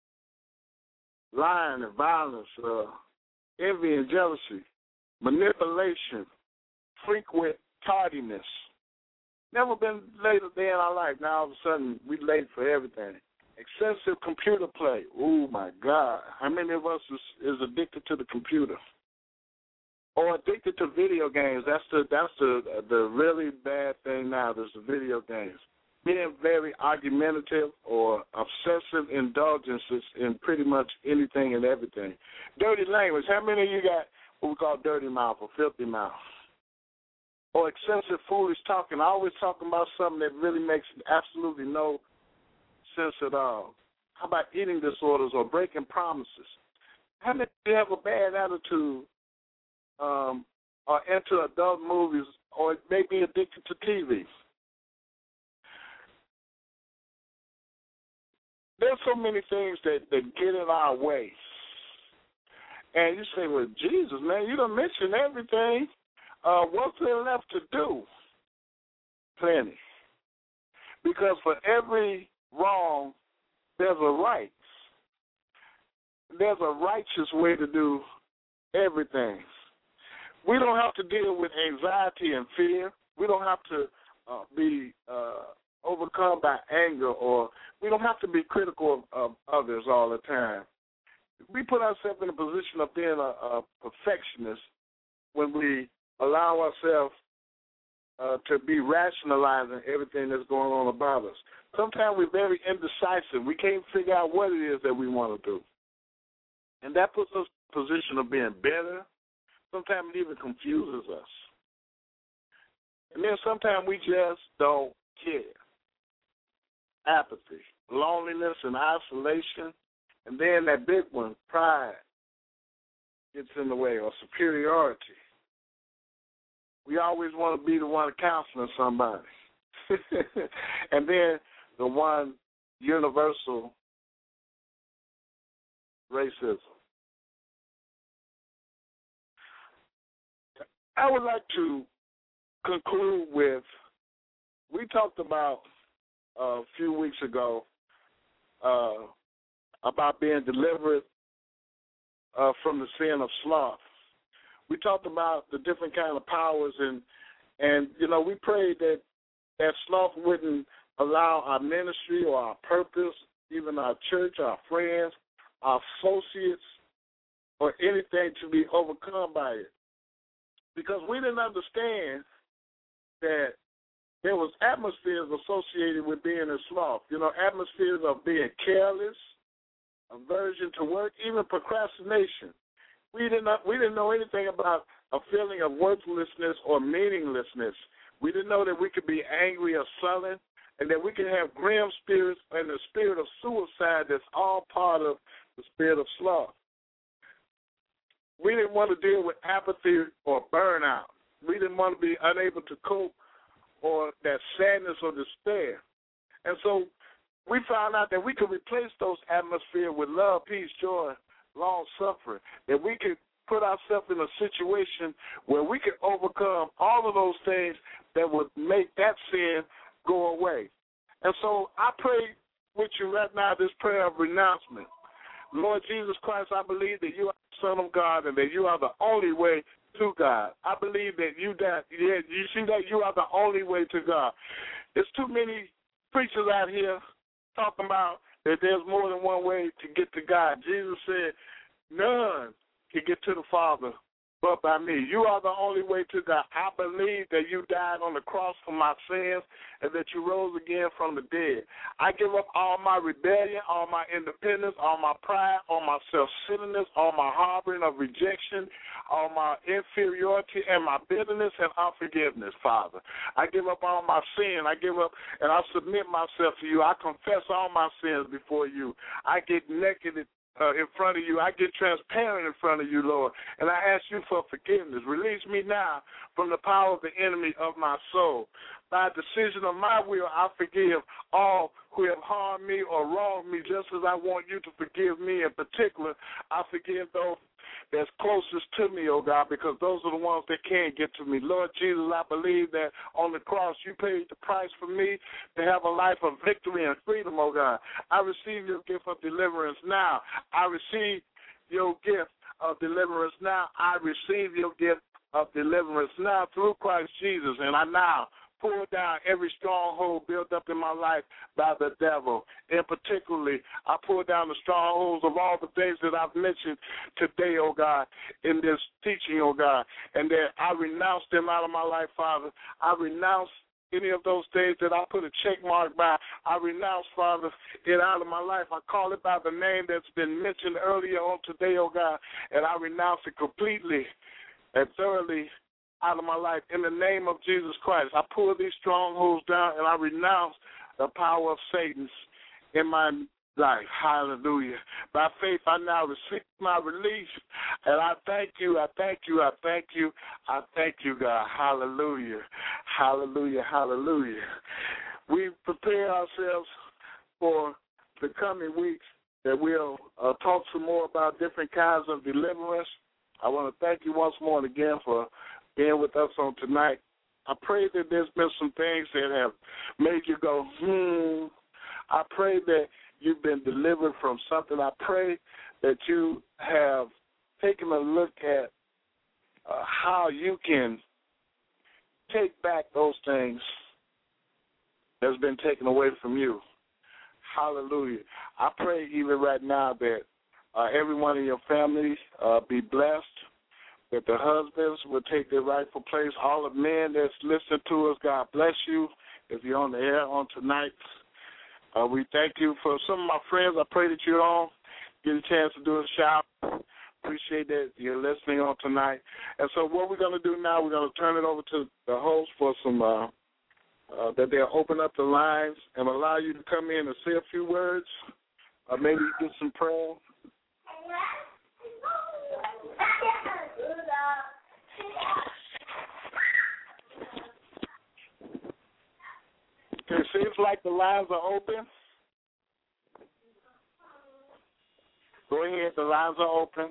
C: Lying and violence, envy and jealousy, manipulation, frequent tardiness. Never been late a day in our life. Now all of a sudden we late for everything. Excessive computer play. Oh my God! How many of us is addicted to the computer or addicted to video games? That's the really bad thing now. There's the video games. Being very argumentative or obsessive indulgences in pretty much anything and everything. Dirty language. How many of you got what we call dirty mouth or filthy mouth? Or excessive foolish talking. Always talking about something that really makes absolutely no sense at all. How about eating disorders or breaking promises? How many of you have a bad attitude or into adult movies or may be addicted to TV? There's so many things that get in our way. And you say, well, Jesus, man, you done mentioned everything. What's there left to do? Plenty. Because for every wrong, there's a right. There's a righteous way to do everything. We don't have to deal with anxiety and fear. We don't have to be overcome by anger, or we don't have to be critical of others all the time. We put ourselves in a position of being a perfectionist when we allow ourselves to be rationalizing everything that's going on about us. Sometimes we're very indecisive. We can't figure out what it is that we want to do. And that puts us in a position of being better. Sometimes it even confuses us. And then sometimes we just don't care. Apathy, loneliness, and isolation. And then that big one, pride, gets in the way, or superiority. We always want to be the one counseling somebody. And then the one universal racism. I would like to conclude with, we talked about a few weeks ago about being delivered from the sin of sloth. We talked about the different kind of powers, and you know, we prayed that sloth wouldn't allow our ministry or our purpose, even our church, our friends, our associates, or anything to be overcome by it. Because we didn't understand that there was atmospheres associated with being a sloth. You know, atmospheres of being careless, aversion to work, even procrastination. We didn't know anything about a feeling of worthlessness or meaninglessness. We didn't know that we could be angry or sullen, and that we could have grim spirits and the spirit of suicide that's all part of the spirit of sloth. We didn't want to deal with apathy or burnout. We didn't want to be unable to cope or that sadness or despair. And so we found out that we could replace those atmospheres with love, peace, joy, long-suffering, that we could put ourselves in a situation where we could overcome all of those things that would make that sin go away. And so I pray with you right now this prayer of renouncement. Lord Jesus Christ, I believe that you are the Son of God and that you are the only way to God. I believe that you see that you are the only way to God. There's too many preachers out here talking about that there's more than one way to get to God. Jesus said, none can get to the Father but by me. You are the only way to God. I believe that you died on the cross for my sins and that you rose again from the dead. I give up all my rebellion, all my independence, all my pride, all my self-centeredness, all my harboring of rejection, all my inferiority and my bitterness and unforgiveness, Father. I give up all my sin. I give up and I submit myself to you. I confess all my sins before you. I get naked in front of you. I get transparent in front of you, Lord, and I ask you for forgiveness. Release me now from the power of the enemy of my soul. By decision of my will, I forgive all who have harmed me or wronged me, just as I want you to forgive me. In particular, I forgive those that's closest to me, oh God, because those are the ones that can't get to me. Lord Jesus, I believe that on the cross you paid the price for me to have a life of victory and freedom, oh God. I receive your gift of deliverance now. I receive your gift of deliverance now. I receive your gift of deliverance now through Christ Jesus, and I now pull down every stronghold built up in my life by the devil. And particularly, I pull down the strongholds of all the things that I've mentioned today, oh God, in this teaching, oh God, and that I renounce them out of my life, Father. I renounce any of those things that I put a check mark by. I renounce, Father, it out of my life. I call it by the name that's been mentioned earlier on today, oh God, and I renounce it completely and thoroughly out of my life in the name of Jesus Christ. I pull these strongholds down and I renounce the power of Satan in my life. Hallelujah. By faith, I now receive my release, and I thank you, I thank you, I thank you, I thank you, God. Hallelujah. Hallelujah, hallelujah. We prepare ourselves for the coming weeks that we'll talk some more about different kinds of deliverance. I want to thank you once more and again for being with us on tonight. I pray that there's been some things that have made you go, I pray that you've been delivered from something. I pray that you have taken a look at how you can take back those things that's been taken away from you. Hallelujah. I pray even right now that everyone in your family be blessed, that the husbands will take their rightful place. All the men that's listening to us, God bless you. If you're on the air on tonight, we thank you. For some of my friends, I pray that you all get a chance to do a shout. Appreciate that you're listening on tonight. And so what we're going to do now, we're going to turn it over to the host for some, that they'll open up the lines and allow you to come in and say a few words, maybe get some prayer. It seems like the lines are open. Go ahead, the lines are open.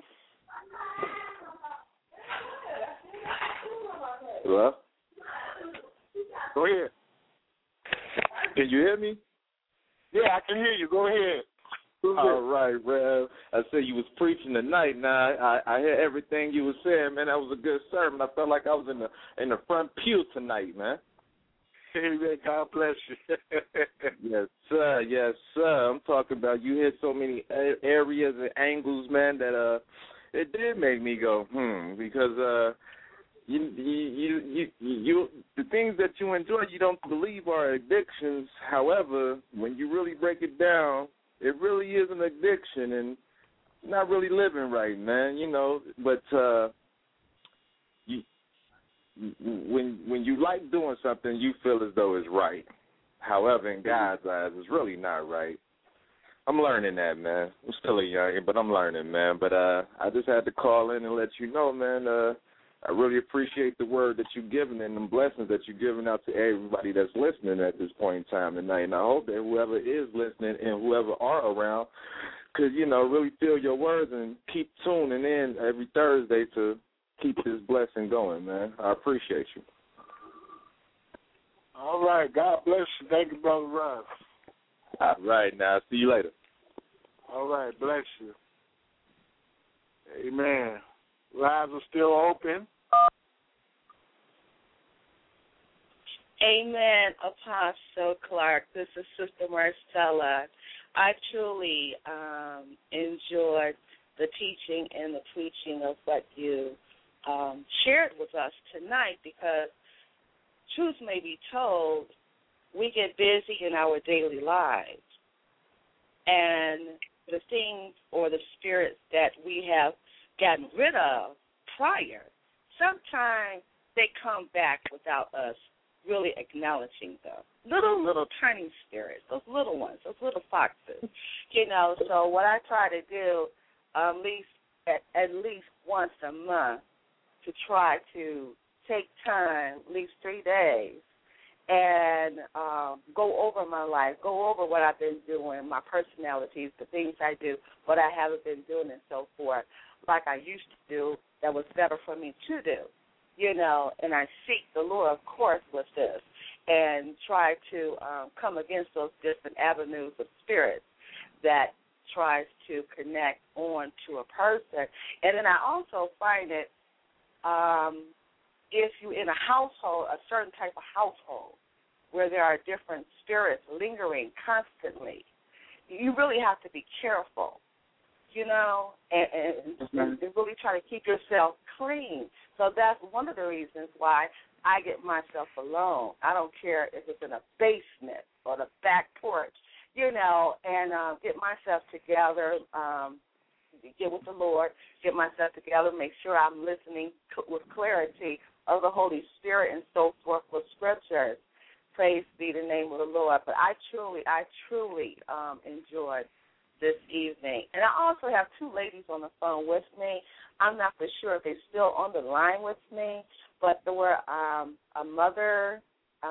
D: Hello?
C: Go ahead.
D: Can you hear me?
C: Yeah, I can hear you. Go ahead.
D: All right, Rev. I said you was preaching tonight. Now I hear everything you was saying, man. That was a good sermon. I felt like I was in the front pew tonight, man.
C: Amen. God bless you.
D: Yes, sir. Yes, sir. I'm talking about you hit so many areas and angles, man, that it did make me go because you the things that you enjoy you don't believe are addictions. However, when you really break it down, it really is an addiction and not really living right, man. You know, but when you like doing something, you feel as though it's right. However, in God's eyes, it's really not right. I'm learning that, man. I'm still a youngin', but I'm learning, man. But I just had to call in and let you know, man, I really appreciate the word that you've given and the blessings that you're giving out to everybody that's listening at this point in time tonight. And I hope that whoever is listening and whoever are around could, really feel your words and keep tuning in every Thursday to keep this blessing going, man. I appreciate you.
C: All right. God bless you. Thank you, Brother Rob.
D: All right. Now, see you later.
C: All right. Bless you. Amen. Lines are still open.
E: Amen, Apostle Clark. This is Sister Marcella. I truly enjoyed the teaching and the preaching of what you shared with us tonight because, truth may be told, we get busy in our daily lives. And the things or the spirits that we have gotten rid of prior, sometimes they come back without us really acknowledging them. Little tiny spirits, those little ones, those little foxes. So what I try to do at least once a month to try to take time, at least 3 days, and go over my life, go over what I've been doing, my personalities, the things I do, what I haven't been doing, and so forth, like I used to do that was better for me to do, and I seek the Lord, of course, with this, and try to come against those different avenues of spirits that tries to connect on to a person. And then I also find it, if you're in a household, a certain type of household, where there are different spirits lingering constantly, you really have to be careful, and really try to keep yourself clean. So that's one of the reasons why I get myself alone. I don't care if it's in a basement or the back porch, and get myself together, get with the Lord, get myself together, make sure I'm listening with clarity of the Holy Spirit and so forth with scriptures. Praise be the name of the Lord. But I truly enjoyed this evening. And I also have two ladies on the phone with me. I'm not for sure if they're still on the line with me, but there were a mother,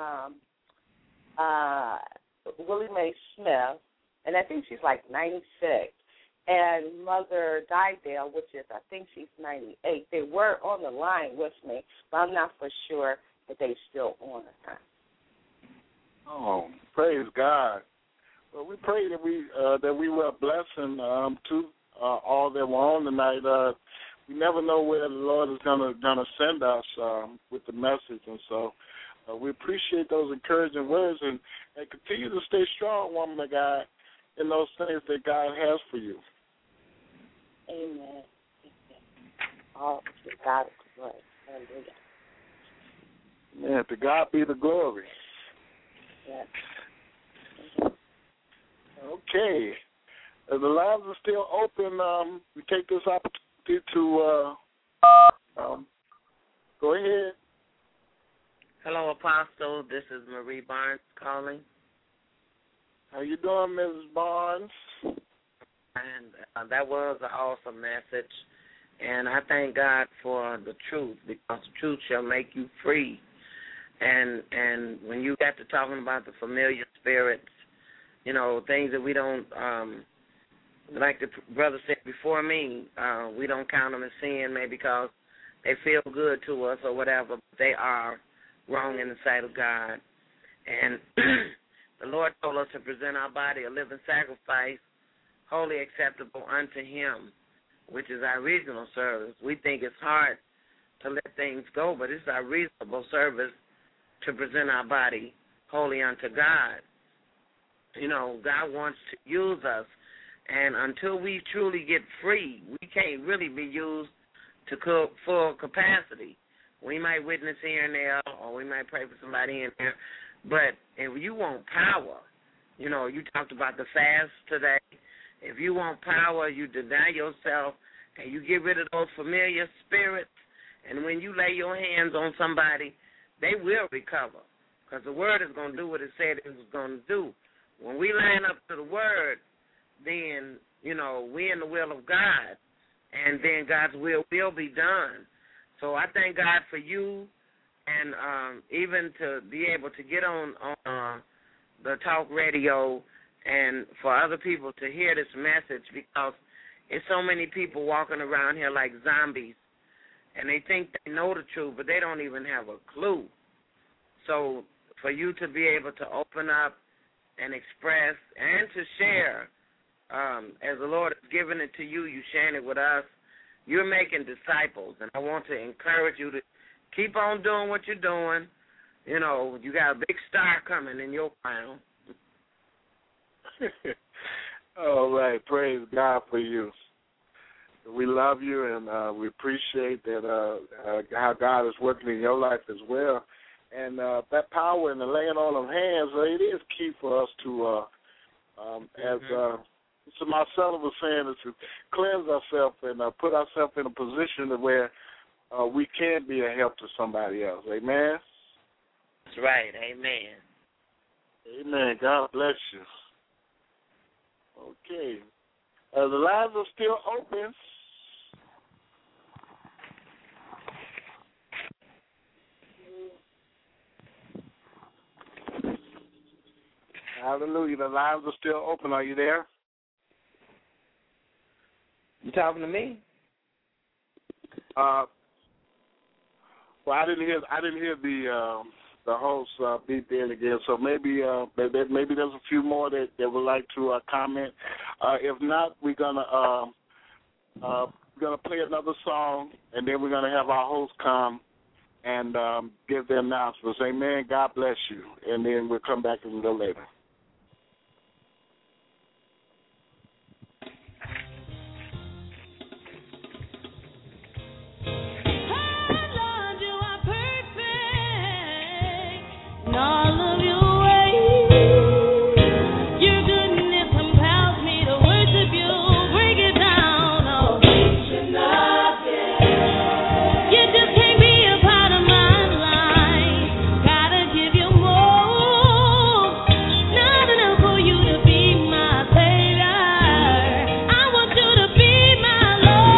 E: Willie Mae Smith, and I think she's like 96, and Mother Dydale, which is, I think she's 98. They were on the line with me, but I'm not for sure if they're still on or not.
C: Oh, praise God. Well, we pray that we were a blessing to all that were on tonight. We never know where the Lord is gonna send us with the message, and so we appreciate those encouraging words, and continue to stay strong, woman of God, in those things that God has for you.
E: Amen. All to God is glory. Hallelujah.
C: Man, to God be the glory.
E: Yes.
C: Okay. The lines are still open. We take this opportunity to go ahead.
F: Hello, Apostle. This is Marie Barnes calling.
C: How you doing, Mrs. Barnes?
F: And that was an awesome message. And I thank God for the truth, because the truth shall make you free. And when you got to talking about the familiar spirits, things that we don't, like the brother said before me, we don't count them as sin, maybe because they feel good to us or whatever, but they are wrong in the sight of God. And the Lord told us to present our body a living sacrifice, wholly acceptable unto Him, which is our reasonable service. We think it's hard to let things go, but it's our reasonable service to present our body wholly unto God. God wants to use us, and until we truly get free, we can't really be used to full capacity. We might witness here and there, or we might pray for somebody here and there, but if you want power, you talked about the fast today. If you want power, you deny yourself, and you get rid of those familiar spirits, and when you lay your hands on somebody, they will recover, because the Word is going to do what it said it was going to do. When we line up to the Word, then, we're in the will of God, and then God's will be done. So I thank God for you, and even to be able to get on the talk radio and for other people to hear this message, because there's so many people walking around here like zombies, and they think they know the truth, but they don't even have a clue. So for you to be able to open up and express and to share, as the Lord has given it to you, you sharing it with us, you're making disciples, and I want to encourage you to keep on doing what you're doing. You got a big star coming in your crown.
C: All right, praise God for you. We love you, and we appreciate that how God is working in your life as well. And that power and the laying on of hands, it is key for us to, as so Marcella was saying, is to cleanse ourselves and put ourselves in a position where we can be a help to somebody else. Amen?
F: That's right. Amen.
C: Amen. God bless you. Okay. The lines are still open. Hallelujah. The lines are still open. Are you there?
F: You talking to me?
C: Well, I didn't hear the host beat in again. So maybe there's a few more that would like to comment. If not, we're gonna play another song, and then we're gonna have our host come and give the announcements. Amen. God bless you, and then we'll come back a little later.
G: All of your ways, your goodness compels me to worship you. Break it down, oh, you just can't be a part of my life. Gotta give you more. Not enough for you to be my savior. I want you to be my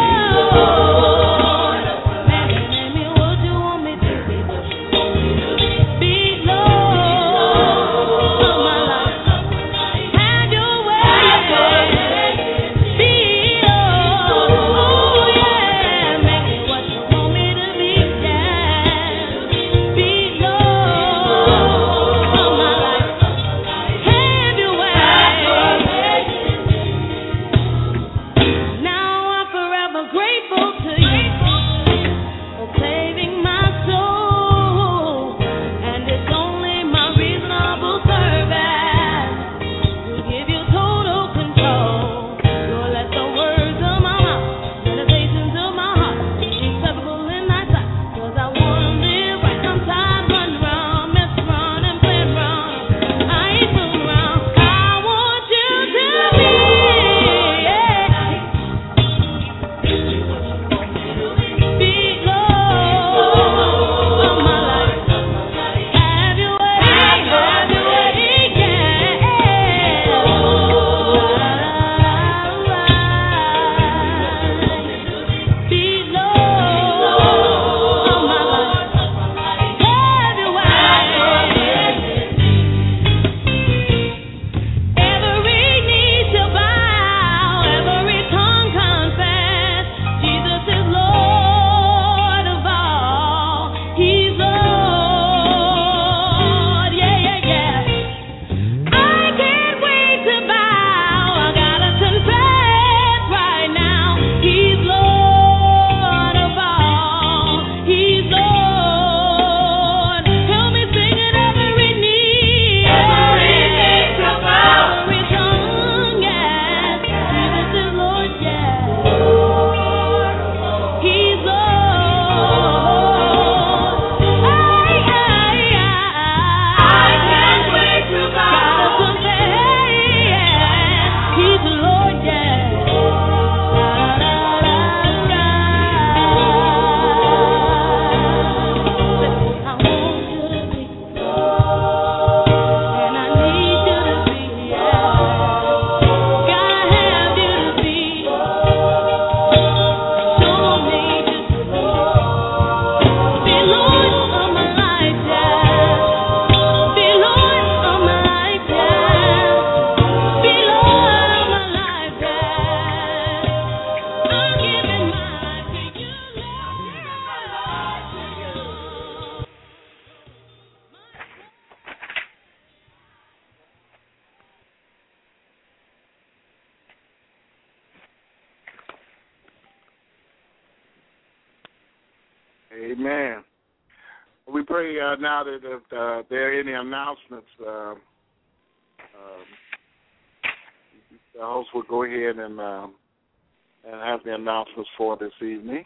G: Lord. Make me what you want me to be. Be Lord.
C: Amen. We pray now that if there are any announcements, the host will go ahead and have the announcements for this evening.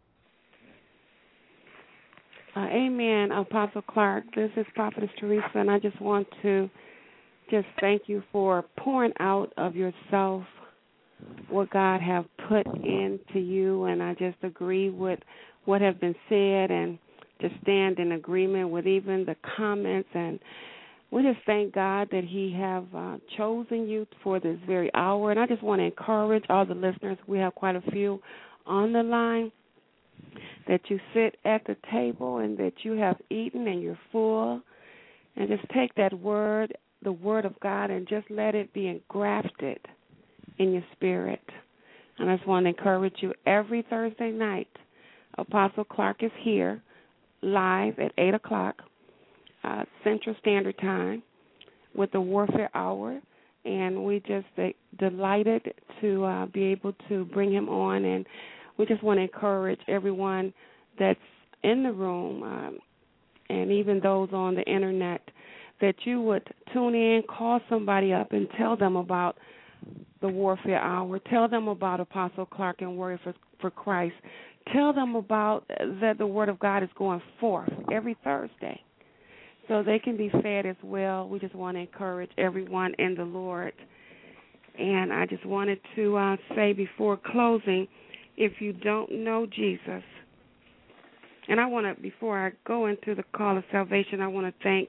H: Amen, Apostle Clark. This is Prophetess Teresa, and I just want to thank you for pouring out of yourself what God have put into you, and I just agree with what have been said and just stand in agreement with even the comments and we just thank God that He have chosen you for this very hour. And I just want to encourage all the listeners. We have quite a few on the line, that you sit at the table and that you have eaten and you're full. And just take that word, the word of God, and just let it be engrafted in your spirit. And I just want to encourage you, every Thursday night, Apostle Clark is here live at 8 o'clock Central Standard Time with the Warfare Hour. And we just delighted to be able to bring him on. And we just want to encourage everyone that's in the room and even those on the Internet that you would tune in, call somebody up, and tell them about the Warfare Hour. Tell them about Apostle Clark and Warrior for Christ. Tell them about that the Word of God is going forth every Thursday so they can be fed as well. We just want to encourage everyone in the Lord. And I just wanted to say before closing, if you don't know Jesus, and I want to, before I go into the call of salvation, I want to thank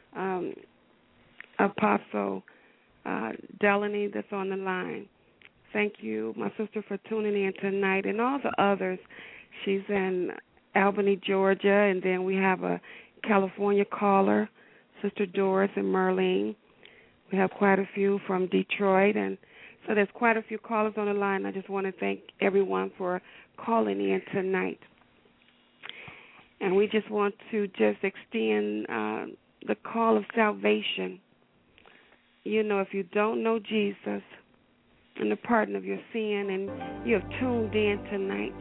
H: Apostle Delaney that's on the line. Thank you, my sister, for tuning in tonight, and all the others. She's in Albany, Georgia, and then we have a California caller, Sister Doris and Merlene. We have quite a few from Detroit, and so there's quite a few callers on the line. I just want to thank everyone for calling in tonight. And we just want to just extend the call of salvation. You know, if you don't know Jesus and the pardon of your sin and you have tuned in tonight,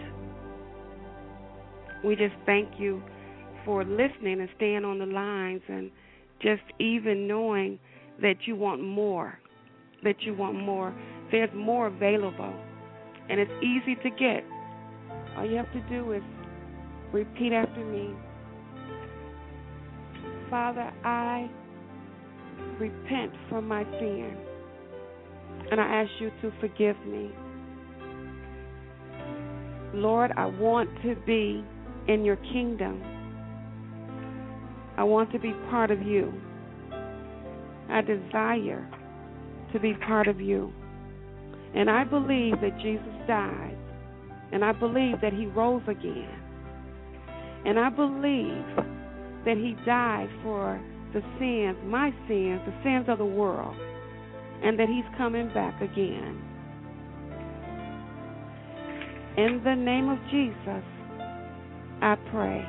H: we just thank you for listening and staying on the lines and just even knowing that you want more, There's more available, and it's easy to get. All you have to do is repeat after me. Father, I repent for my sin, and I ask you to forgive me. Lord, I want to be in your kingdom. I want to be part of you. I desire to be part of you. And I believe that Jesus died, and I believe that he rose again. And I believe that he died for the sins, my sins, the sins of the world, and that he's coming back again. In the name of Jesus, I pray.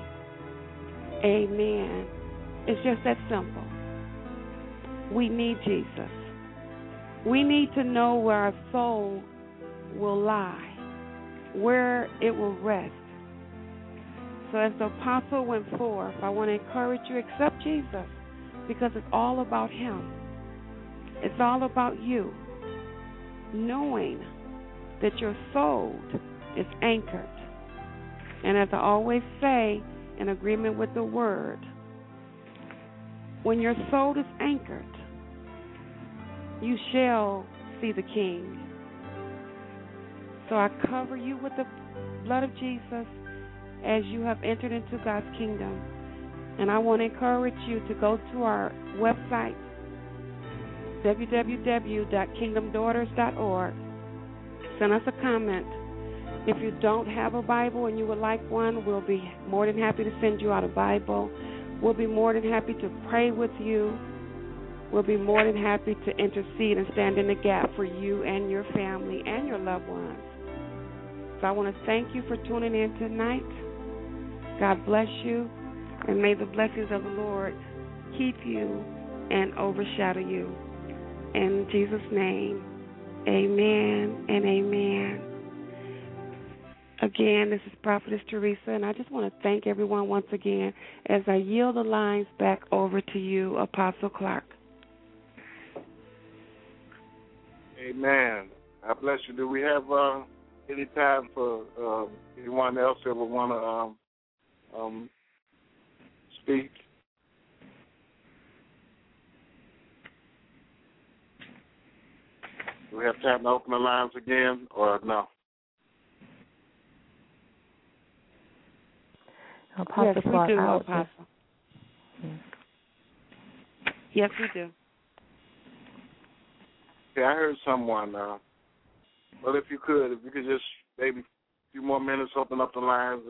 H: Amen. It's just that simple. We need Jesus. We need to know where our soul will lie, where it will rest. So as the apostle went forth, I want to encourage you, accept Jesus, because it's all about him. It's all about you, knowing that your soul is anchored. And as I always say, in agreement with the word, when your soul is anchored, you shall see the King. So I cover you with the blood of Jesus as you have entered into God's kingdom. And I want to encourage you to go to our website, www.kingdomdaughters.org. Send us a comment. If you don't have a Bible and you would like one, we'll be more than happy to send you out a Bible. We'll be more than happy to pray with you. We'll be more than happy to intercede and stand in the gap for you and your family and your loved ones. So I want to thank you for tuning in tonight. God bless you, and may the blessings of the Lord keep you and overshadow you. In Jesus' name, amen and amen. Again, this is Prophetess Teresa, and I just want to thank everyone once again as I yield the lines back over to you, Apostle Clark.
C: Amen. God bless you. Do we have any time for anyone else that would want to speak? Do we have time to open the lines again, or no?
A: Apostle
H: yes,
A: Clark,
H: we do, Apostle. Yes, we do.
C: Okay, I heard someone. Well, if you could just maybe a few more minutes open up the lines.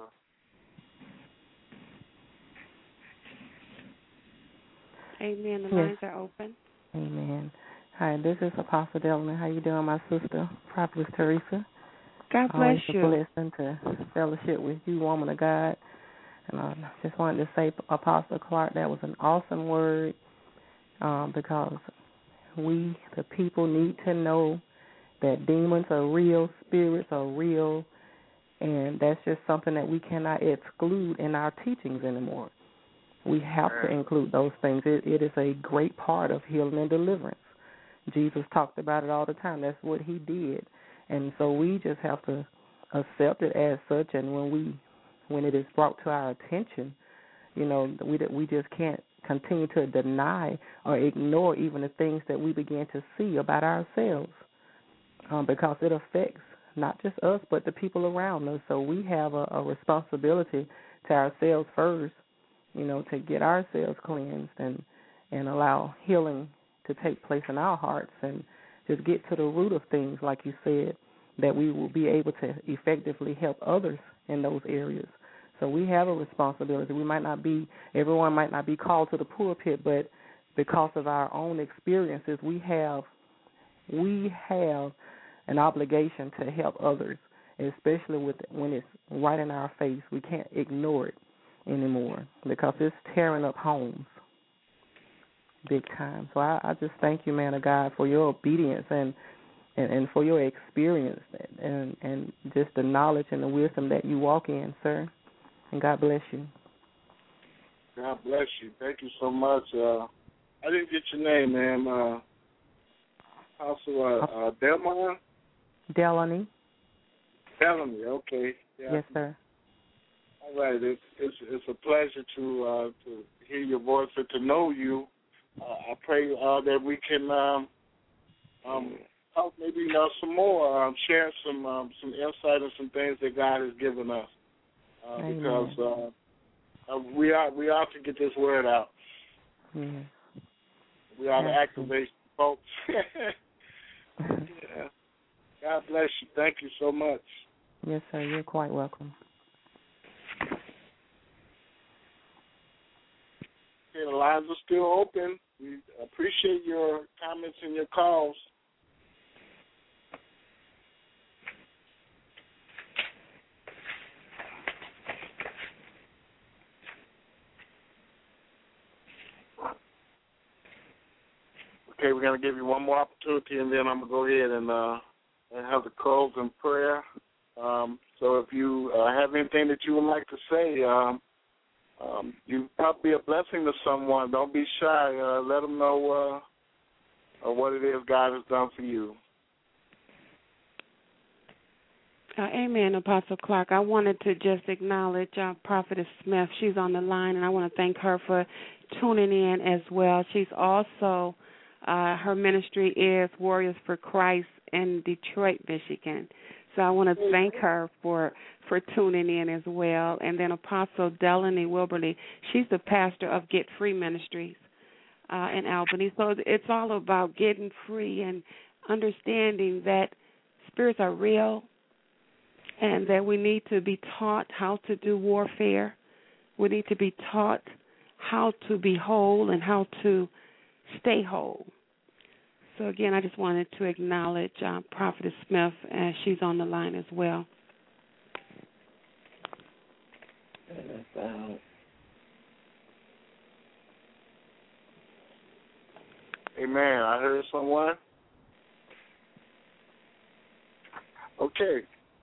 H: Amen. The lines are open.
I: Amen. Hi, this is Apostle Delman. How you doing, my sister, Prophetess Teresa?
H: God bless
I: Always
H: you.
I: a blessing to fellowship with you, woman of God. And I just wanted to say, Apostle Clark, that was an awesome word because we, the people, need to know that demons are real, spirits are real, and that's just something that we cannot exclude in our teachings anymore. We have to include those things. It is a great part of healing and deliverance. Jesus talked about it all the time. That's what he did. And so we just have to accept it as such, and when it is brought to our attention, we just can't continue to deny or ignore even the things that we begin to see about ourselves because it affects not just us but the people around us. So we have a responsibility to ourselves first, to get ourselves cleansed and allow healing to take place in our hearts and just get to the root of things, like you said, that we will be able to effectively help others in those areas. So we have a responsibility. Everyone might not be called to the pulpit, but because of our own experiences, we have an obligation to help others, especially when it's right in our face. We can't ignore it anymore because it's tearing up homes big time. So I just thank you, man of God, for your obedience and for your experience and just the knowledge and the wisdom that you walk in, sir. And God bless you.
C: God bless you. Thank you so much. I didn't get your name, ma'am. Also, Delmar?
I: Delaney.
C: Delaney, okay. Yeah.
I: Yes, sir.
C: All right. It's a pleasure to hear your voice and to know you. I pray that we can talk maybe some more, share some insight and some things that God has given us. Because we are to get this word out.
I: Mm-hmm.
C: We are to activate folks. Yeah. God bless you. Thank you so much.
I: Yes, sir. You're quite welcome.
C: Okay, the lines are still open. We appreciate your comments and your calls. Okay, we're going to give you one more opportunity, and then I'm going to go ahead and have the close in prayer. So if you have anything that you would like to say, you probably be a blessing to someone. Don't be shy. Let them know what it is God has done for you.
H: Amen, Apostle Clark. I wanted to just acknowledge Prophetess Smith. She's on the line, and I want to thank her for tuning in as well. She's also, her ministry is Warriors for Christ in Detroit, Michigan. So I want to thank her for tuning in as well. And then Apostle Delaney Wilberly, she's the pastor of Get Free Ministries in Albany. So it's all about getting free and understanding that spirits are real and that we need to be taught how to do warfare. We need to be taught how to be whole and how to stay whole. So, again, I just wanted to acknowledge Prophetess Smith, as she's on the line as well.
C: Amen. I heard someone. Okay.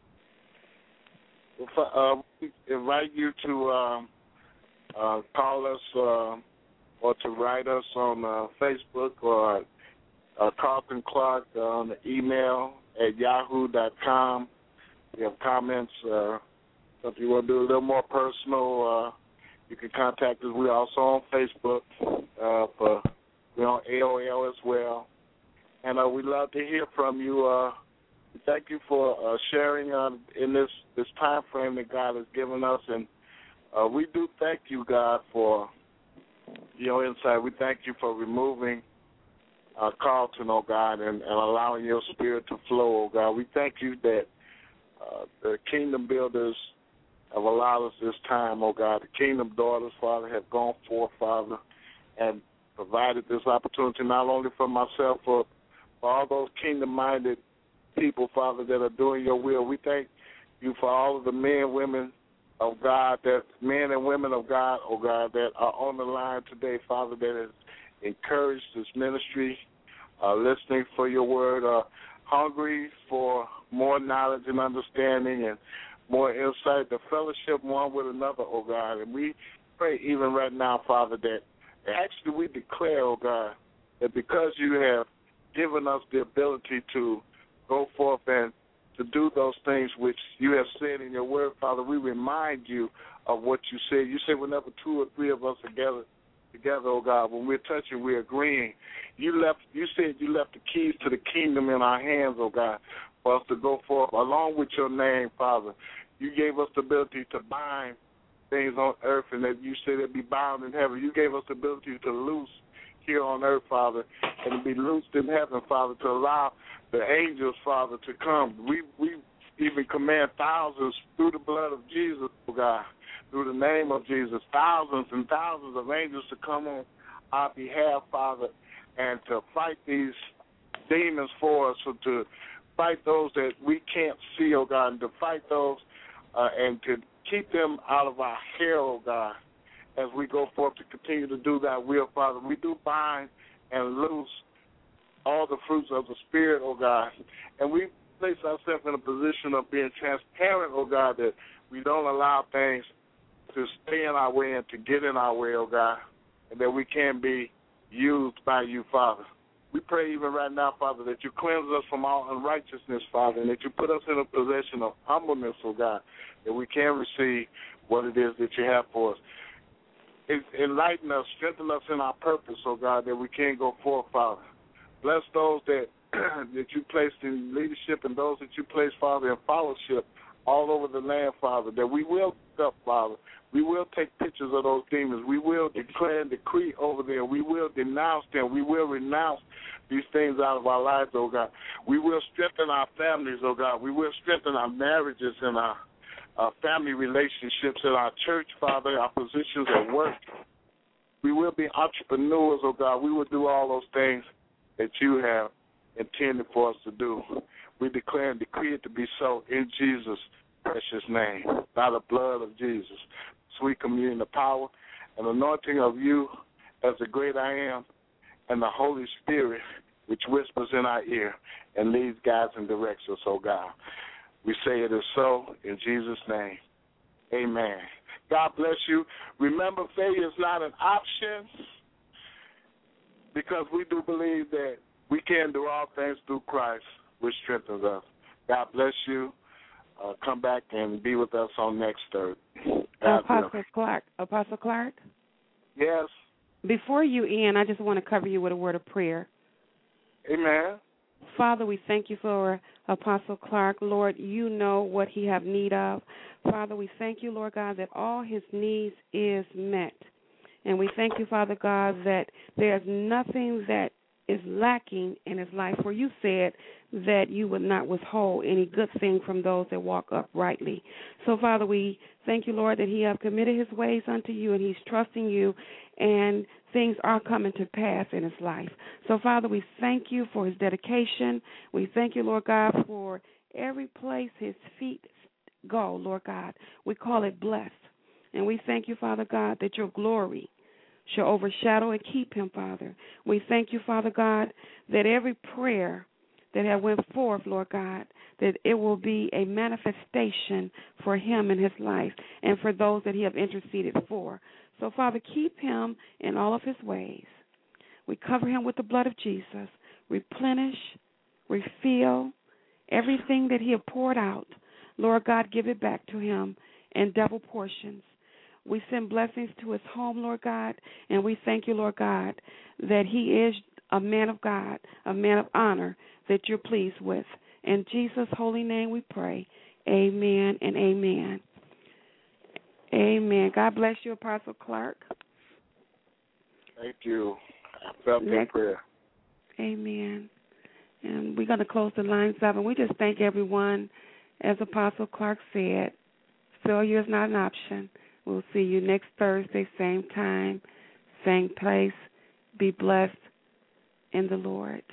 C: We invite you to call us or to write us on Facebook or Carlton Clark on the email at yahoo.com. We have comments. So if you want to do a little more personal, you can contact us. We're also on Facebook. We're on AOL as well. And we'd love to hear from you. Thank you for sharing in this time frame that God has given us. And we do thank you, God, for your insight. We thank you for removing Carlton, oh God, and allowing your spirit to flow, oh God. We thank you that the kingdom builders have allowed us this time, oh God. The kingdom daughters, Father, have gone forth, Father, and provided this opportunity not only for myself, but for all those kingdom-minded people, Father, that are doing your will. We thank you for all of the men, women of God, men and women of God, oh God, that are on the line today, Father, that has encouraged this ministry, listening for your word, hungry for more knowledge and understanding and more insight, the fellowship one with another, oh God. And we pray even right now, Father, that actually we declare, oh God, that because you have given us the ability to go forth and to do those things which you have said in your word, Father, we remind you of what you said. You said whenever two or three of us are together, oh God, when we're touching, we're agreeing. You said you left the keys to the kingdom in our hands, oh God, for us to go forth along with your name, Father. You gave us the ability to bind things on earth, and that you said it'd be bound in heaven. You gave us the ability to loose here on earth, Father, and to be loosed in heaven, Father, to allow the angels, Father, to come. We even command thousands through the blood of Jesus, oh God, through the name of Jesus, thousands and thousands of angels to come on our behalf, Father, and to fight these demons for us, so to fight those that we can't see, oh God, and to fight those and to keep them out of our hair, oh God, as we go forth to continue to do that will, Father. We do bind and loose all the fruits of the Spirit, oh God, and we place ourselves in a position of being transparent, oh God, that we don't allow things to stay in our way and to get in our way, oh God, and that we can be used by you, Father. We pray even right now, Father, that you cleanse us from all unrighteousness, Father, and that you put us in a position of humbleness, oh God, that we can receive what it is that you have for us. Enlighten us, strengthen us in our purpose, oh God, that we can go forth, Father. Bless those that you placed in leadership and those that you placed, Father, in fellowship all over the land, Father, that we will pick up, Father. We will take pictures of those demons. We will declare and decree over them. We will denounce them. We will renounce these things out of our lives, oh God. We will strengthen our families, oh God. We will strengthen our marriages and our family relationships in our church, Father, our positions at work. We will be entrepreneurs, oh God. We will do all those things that you have intended for us to do. We declare and decree it to be so in Jesus' precious name, by the blood of Jesus. Sweet communion of power and anointing of you as the great I am, and the Holy Spirit which whispers in our ear and leads, guides, and directs us, oh God. We say it is so in Jesus' name. Amen. God bless you. Remember, failure is not an option, because we do believe that we can do all things through Christ, which strengthens us. God bless you. Come back and be with us on next Thursday.
H: Apostle Clark?
C: Yes?
H: Before you end, I just want to cover you with a word of prayer.
C: Amen.
H: Father, we thank you for Apostle Clark. Lord, you know what he have need of. Father, we thank you, Lord God, that all his needs is met. And we thank you, Father God, that there's nothing that is lacking in his life, for you said that you would not withhold any good thing from those that walk uprightly. So, Father, we thank you, Lord, that he have committed his ways unto you, and he's trusting you, and things are coming to pass in his life. So, Father, we thank you for his dedication. We thank you, Lord God, for every place his feet go, Lord God. We call it blessed. And we thank you, Father God, that your glory shall overshadow and keep him, Father. We thank you, Father God, that every prayer that have went forth, Lord God, that it will be a manifestation for him in his life and for those that he have interceded for. So, Father, keep him in all of his ways. We cover him with the blood of Jesus. Replenish, refill everything that he have poured out. Lord God, give it back to him in double portions. We send blessings to his home, Lord God, and we thank you, Lord God, that he is a man of God, a man of honor that you're pleased with. In Jesus' holy name we pray. Amen and amen. Amen. God bless you, Apostle Clark.
C: Thank you. I felt that prayer.
H: Amen. And we're going to close the lines up, and we just thank everyone. As Apostle Clark said, failure is not an option. We'll see you next Thursday, same time, same place. Be blessed in the Lord.